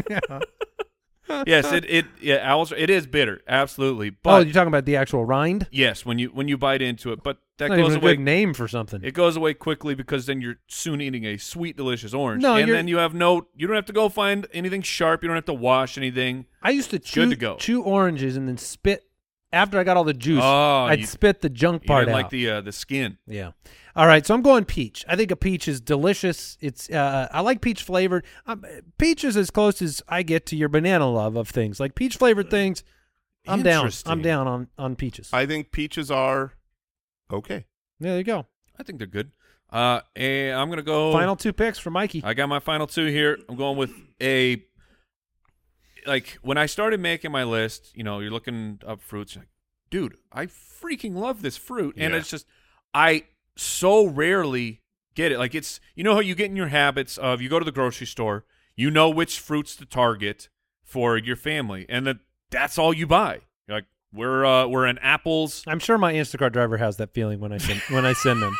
Yes, it it yeah, owls. It is bitter, absolutely. oh, But you're talking about the actual rind? yes, when you when you bite into it, but that That's not goes even a away. good name for something. It goes away quickly because then you're soon eating a sweet, delicious orange. No, and you're- then you have no. You don't have to go find anything sharp. You don't have to wash anything. I used to good chew, to go. chew oranges and then spit. After I got all the juice, Oh, I'd you- spit the junk You part didn't out. like the uh, the skin. Yeah. All right, so I'm going peach. I think a peach is delicious. It's uh, I like peach flavored. Um, peach is as close as I get to your banana love of things. Like peach flavored things, I'm down. Interesting. I'm down on on peaches. I think peaches are okay. there you go. I think they're good. Uh, and I'm gonna go. Final two picks for Mikey. I got my final two here. I'm going with a. Like when I started making my list, you know, you're looking up fruits. You're like, dude, I freaking love this fruit, and Yeah. it's just I so rarely get it. Like it's you know how you get in your habits of you go to the grocery store, you know which fruits to target for your family, and that that's all you buy. You're like we're uh, we're in apples. I'm sure my Instacart driver has that feeling when I send when I send them.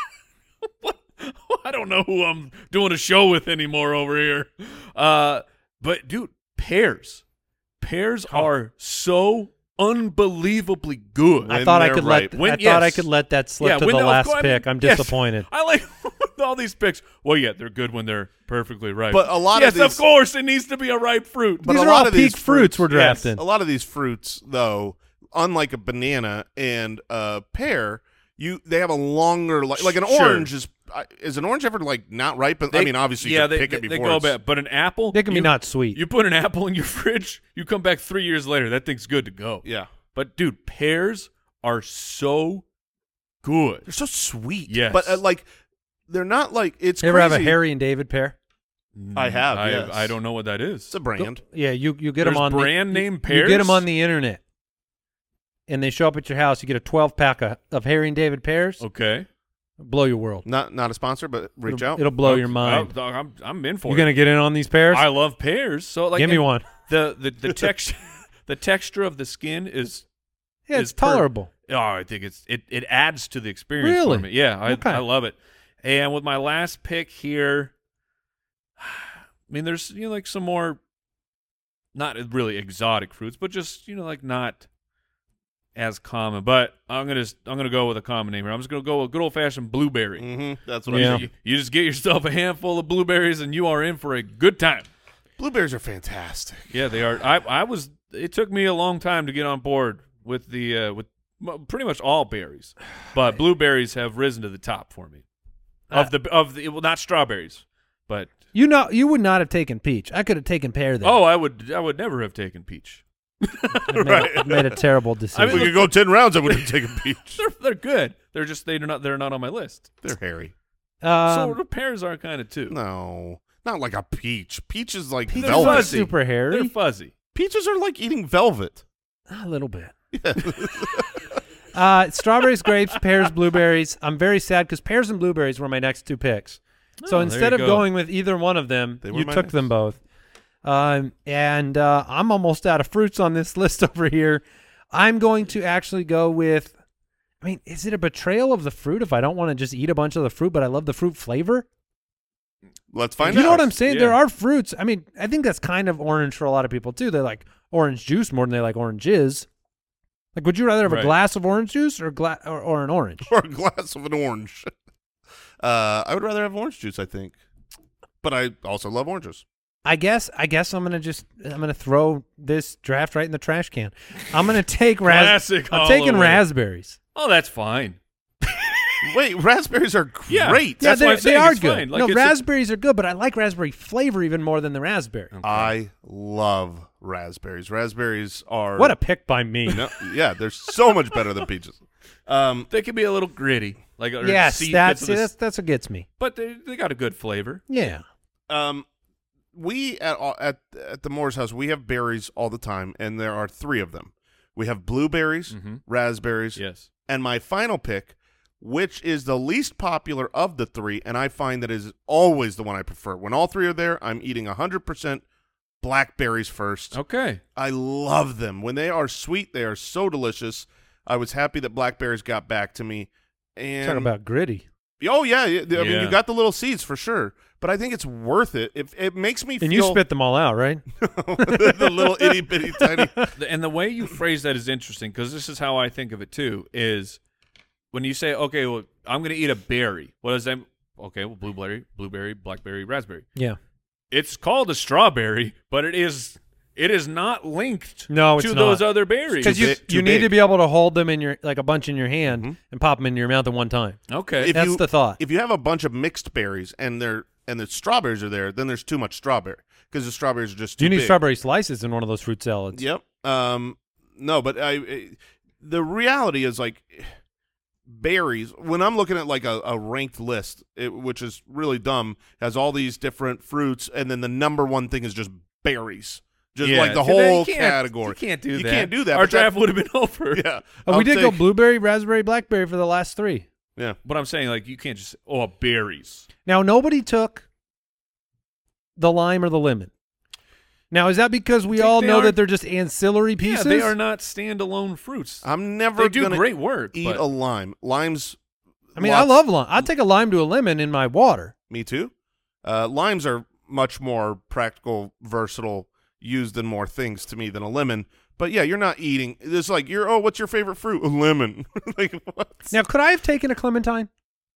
I don't know who I'm doing a show with anymore over here. Uh, but dude, pears. Pears are so unbelievably good. I When thought I they're could ripe. let When- I thought I yes. could let that slip Yeah, to when the they- of last course, I pick. mean, I'm yes. disappointed. I like all these picks. Well, yeah, they're good when they're perfectly ripe. But a lot yes, of these, of course, it needs to be a ripe fruit. but These a are lot all of these peak fruits we're yes. drafting. a lot of these fruits, though, unlike a banana and a pear, you they have a longer li- like an Sure. orange is I- is an orange ever like not ripe? I They- mean, obviously, you yeah, can they, pick they, it they before. go it's- back. But an apple, They can be you- not sweet. You put an apple in your fridge, you come back three years later, that thing's good to go. Yeah, But dude, pears are so good. they're so sweet. Yes. but uh, like they're not like it's. You ever have a crazy. Harry and David pear? I have, I, yes. I don't know what that is. It's a brand. Yeah, you you get There's them on brand the, name you, pears? You get them on the internet, and they show up at your house. You get a twelve pack of, of Harry and David pears. Okay. Blow your world. Not not a sponsor, but reach it'll, out. It'll blow Okay. your mind. Oh, dog, I'm I'm in for You're it. gonna get in on these pears? I love pears. So like Give me and one. The the the texture the texture of the skin is Yeah, is it's per- tolerable. Oh, I think it's it it adds to the experience Really? for me. Yeah, I Okay. I love it. And with my last pick here, I mean, there's you know like some more, not really exotic fruits, but just you know like not as common. But I'm gonna I'm gonna go with a common name here. I'm just gonna go with good old fashioned blueberry. Mm-hmm. That's what Yeah. I You, you just get yourself a handful of blueberries and you are in for a good time. Blueberries are fantastic. Yeah, they are. I I was. It took me a long time to get on board with the uh, with m- pretty much all berries, but blueberries have risen to the top for me. Of the of the well, not strawberries, but You know, you would not have taken peach. I could have taken pear there. oh, I would I would never have taken peach. I made, I made a terrible decision. If we could go ten rounds, I would have taken peach. They're they're good. They're just they're not they're not on my list. They're hairy. um, so the pears are kind of too. No, not like a peach. Peach is like peach They're velvet. is fuzzy. super hairy. They're fuzzy. Peaches are like eating velvet. A little bit. uh, strawberries, grapes, pears, blueberries. I'm very sad because pears and blueberries were my next two picks. So Oh, there instead you of go. going with either one of them, They were you my took next. them both. Um, and uh, I'm almost out of fruits on this list over here. I'm going to actually go with, I mean, is it a betrayal of the fruit if I don't want to just eat a bunch of the fruit, but I love the fruit flavor? Let's find you out. know what I'm saying? Yeah. There are fruits. I mean, I think that's kind of orange for a lot of people too. They like orange juice more than they like oranges. Like, would you rather have Right. a glass of orange juice or gla- or, or an orange? Or a glass of an orange. Uh, I would rather have orange juice, I think. But I also love oranges. I guess. I guess I'm gonna just I'm gonna throw this draft right in the trash can. I'm gonna take ras- Classic I'm all taking the way. raspberries. Oh, that's fine. Wait, raspberries are Yeah. great. That's yeah, why they, I'm saying they are it's good. fine. Like, no, it's a- raspberries are good, but I like raspberry flavor even more than the raspberry. I love raspberries. Raspberries are What a pick by me. no, yeah, they're so much better than peaches. Um, They can be a little gritty, like or yes, seed that's bits of the- that's that's what gets me. but they they got a good flavor. Yeah. um, we at at at the Moore's house we have berries all the time, and there are three of them. We have blueberries, Mhm. raspberries, Yes. and my final pick, which is the least popular of the three, and I find that is always the one I prefer. When all three are there, I'm eating one hundred percent blackberries first. Okay. I love them. When they are sweet, they are so delicious. I was happy that blackberries got back to me. And Talk about gritty. oh yeah, yeah, I mean Yeah. you got the little seeds for sure, but I think it's worth it. It it makes me And feel you spit them all out, right? the little itty bitty tiny. The- And the way you phrase that is interesting because this is how I think of it too. Is when you say, "Okay, well, I'm going to eat a berry." What does that? Okay, well, blueberry, blueberry, blackberry, raspberry. Yeah. It's called a strawberry, but it is it is not linked No, it's to not. those other berries. Because you, big- too you need big. to be able to hold them in your like a bunch in your hand Mhm. and pop them into your mouth at one time. Okay. If That's you- the thought. If you have a bunch of mixed berries and they're and the strawberries are there, then there's too much strawberry because the strawberries are just too you need big. strawberry slices in one of those fruit salads. Yep. Um. No, but I, I. The reality is like berries. When I'm looking at like a, a ranked list, it, which is really dumb, has all these different fruits, and then the number one thing is just berries, just Yeah. like the See, that- whole you can't- category. You can't do You that. can't do that, Our but that- draft would have been over. Yeah. Oh, I'll we did go take- blueberry, raspberry, blackberry for the last three. Yeah. But I'm saying like you can't just oh berries. Now, nobody took the lime or the lemon. Now, is that because we Think all they know are- that they're just ancillary pieces? Yeah, they are not standalone fruits. I'm never They do gonna great work. eat but a lime. Limes. I mean, lots- I love lime. I'd take a lime to a lemon in my water. Me too. Uh, limes are much more practical, versatile. used in more things to me than a lemon. But yeah, you're not eating. It's like you're. Oh, what's your favorite fruit? A lemon. Like what? Now, could I have taken a clementine?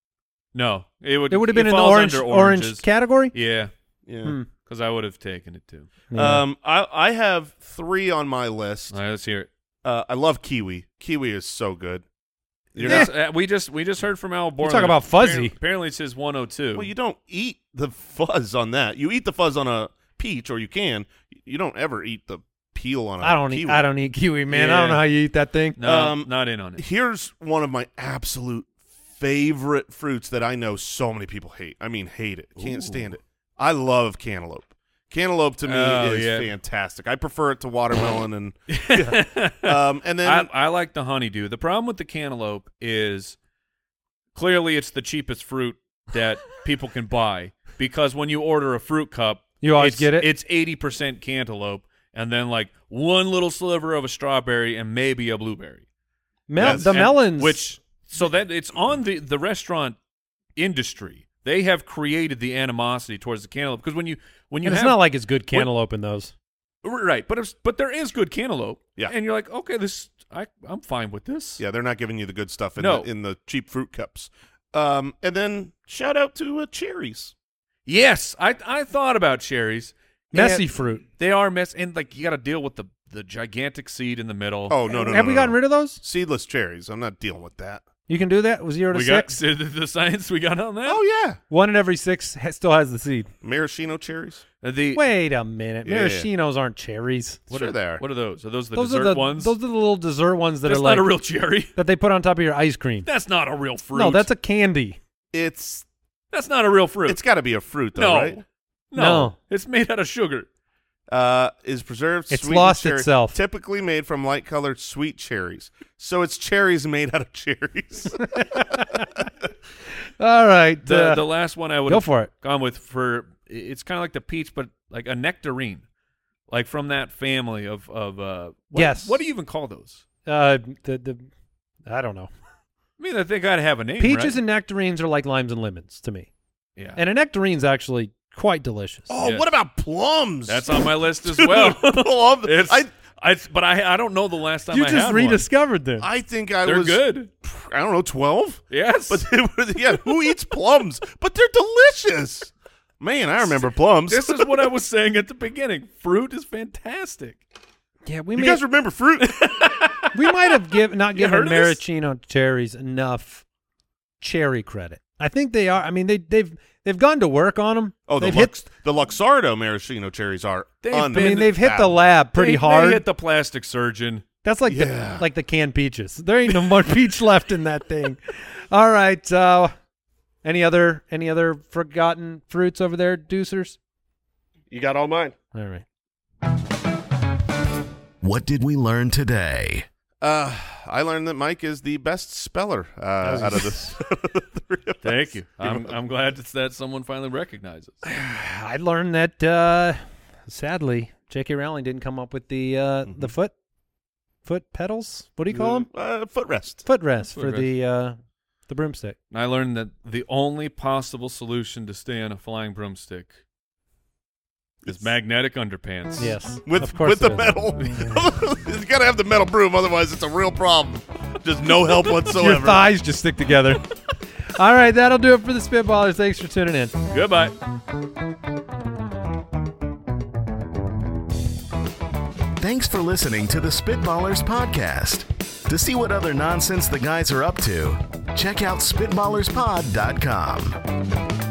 No, it would. It would have been in the falls orange under orange oranges. category. Yeah, Yeah. Hmm. because I would have taken it too. Yeah. Um, I I have three on my list. All right, let's hear it. Uh, I love kiwi. Kiwi is so good. You're Yes, not, uh, we just we just heard from Al Borland. talk about fuzzy. Apparently, apparently it says one oh two. well, you don't eat the fuzz on that. You eat the fuzz on a peach, or you can. You don't ever eat the peel on a I don't kiwi. eat. I don't eat kiwi, man. I Yeah. don't know how you eat that thing. no, um, not in on it. Here's one of my absolute favorite fruits that I know so many people hate. I mean, hate it. Can't stand it. I love cantaloupe. Cantaloupe to me Oh, is yeah. fantastic. I prefer it to watermelon and yeah. um and then I, I like the honeydew. The problem with the cantaloupe is clearly it's the cheapest fruit that people can buy because when you order a fruit cup, You always it's, get it? It's eighty percent cantaloupe and then like one little sliver of a strawberry and maybe a blueberry. Mel- Yes. the And- melons, which so that it's on the the restaurant industry. They have created the animosity towards the cantaloupe because when you when you and it's have not like it's good cantaloupe in those. right, but it's, but there is good cantaloupe. Yeah. and you're like, okay, this I I'm fine with this. yeah, they're not giving you the good stuff in No. the in the cheap fruit cups. Um and then shout out to uh, cherries. Yes, I I thought about cherries. Messy And fruit. They are mess, and like you got to deal with the the gigantic seed in the middle. Oh no no no. Have no, we no, gotten no. rid of those? Seedless cherries. I'm not dealing with that. You can do that. Zero to we got six. the, the science we got on that. Oh yeah, One in every six ha- still has the seed. maraschino cherries. Uh, the Wait a minute. Yeah, yeah. Maraschinos aren't cherries. what Sure are they are. What are those? Are those the those dessert are the ones? those are the little dessert ones that that's are not like a real cherry. that they put on top of your ice cream. That's not a real fruit. No, that's a candy. It's that's not a real fruit. it's got to be a fruit though, no, right? no, No. it's made out of sugar. Uh, is preserved. It's sweetened lost cherry, itself. Typically made from light-colored sweet cherries. So it's cherries made out of cherries. All right. The uh, the last one I would go have for it. gone with for it's kind of like the peach, but like a nectarine, like from that family of of uh. What, Yes. What do you even call those? Uh, the the I don't know. I mean, I think I'd have a name. Peaches right? and nectarines are like limes and lemons to me, yeah. and a nectarine's actually quite delicious. Oh, Yeah. what about plums? That's on my list as well. Plum. It's, I I, but I I don't know the last time you I just had rediscovered them. I think I one. They're was good. I don't know, twelve. Yes, But they were, yeah, who eats plums? But they're delicious. Man, I remember plums. this is what I was saying at the beginning. Fruit is fantastic. yeah, we you may, guys remember fruit? we might have give, not You given heard of this? maraschino cherries enough cherry credit. I think they are. I mean, they they've they've gone to work on them. Oh, the they've Lux, hit. the Luxardo maraschino cherries are. They've I been- mean, they've hit the unfathomable. lab pretty They- hard. They hit the plastic surgeon. That's like Yeah. the like the canned peaches. There ain't no more peach left in that thing. All right. Uh, any other any other forgotten fruits over there, Deucers? You got all mine. All right. What did we learn today? Uh, I learned that Mike is the best speller uh, out of this. three of Thank us. you. I'm I'm glad it's that someone finally recognizes. I learned that uh, sadly, J K. Rowling didn't come up with the uh, Mhm. the foot foot pedals. What do you call them? Uh, footrest. Footrest for Footrest. the uh, the broomstick. And I learned that the only possible solution to stay on a flying broomstick is magnetic underpants. Yes, With of course with the it is. metal. You got to have the metal broom, otherwise it's a real problem. Just no help whatsoever. Your thighs just stick together. All right, that'll do it for the Spitballers. Thanks for tuning in. Goodbye. Thanks for listening to the Spitballers Podcast. To see what other nonsense the guys are up to, check out spitballerspod dot com.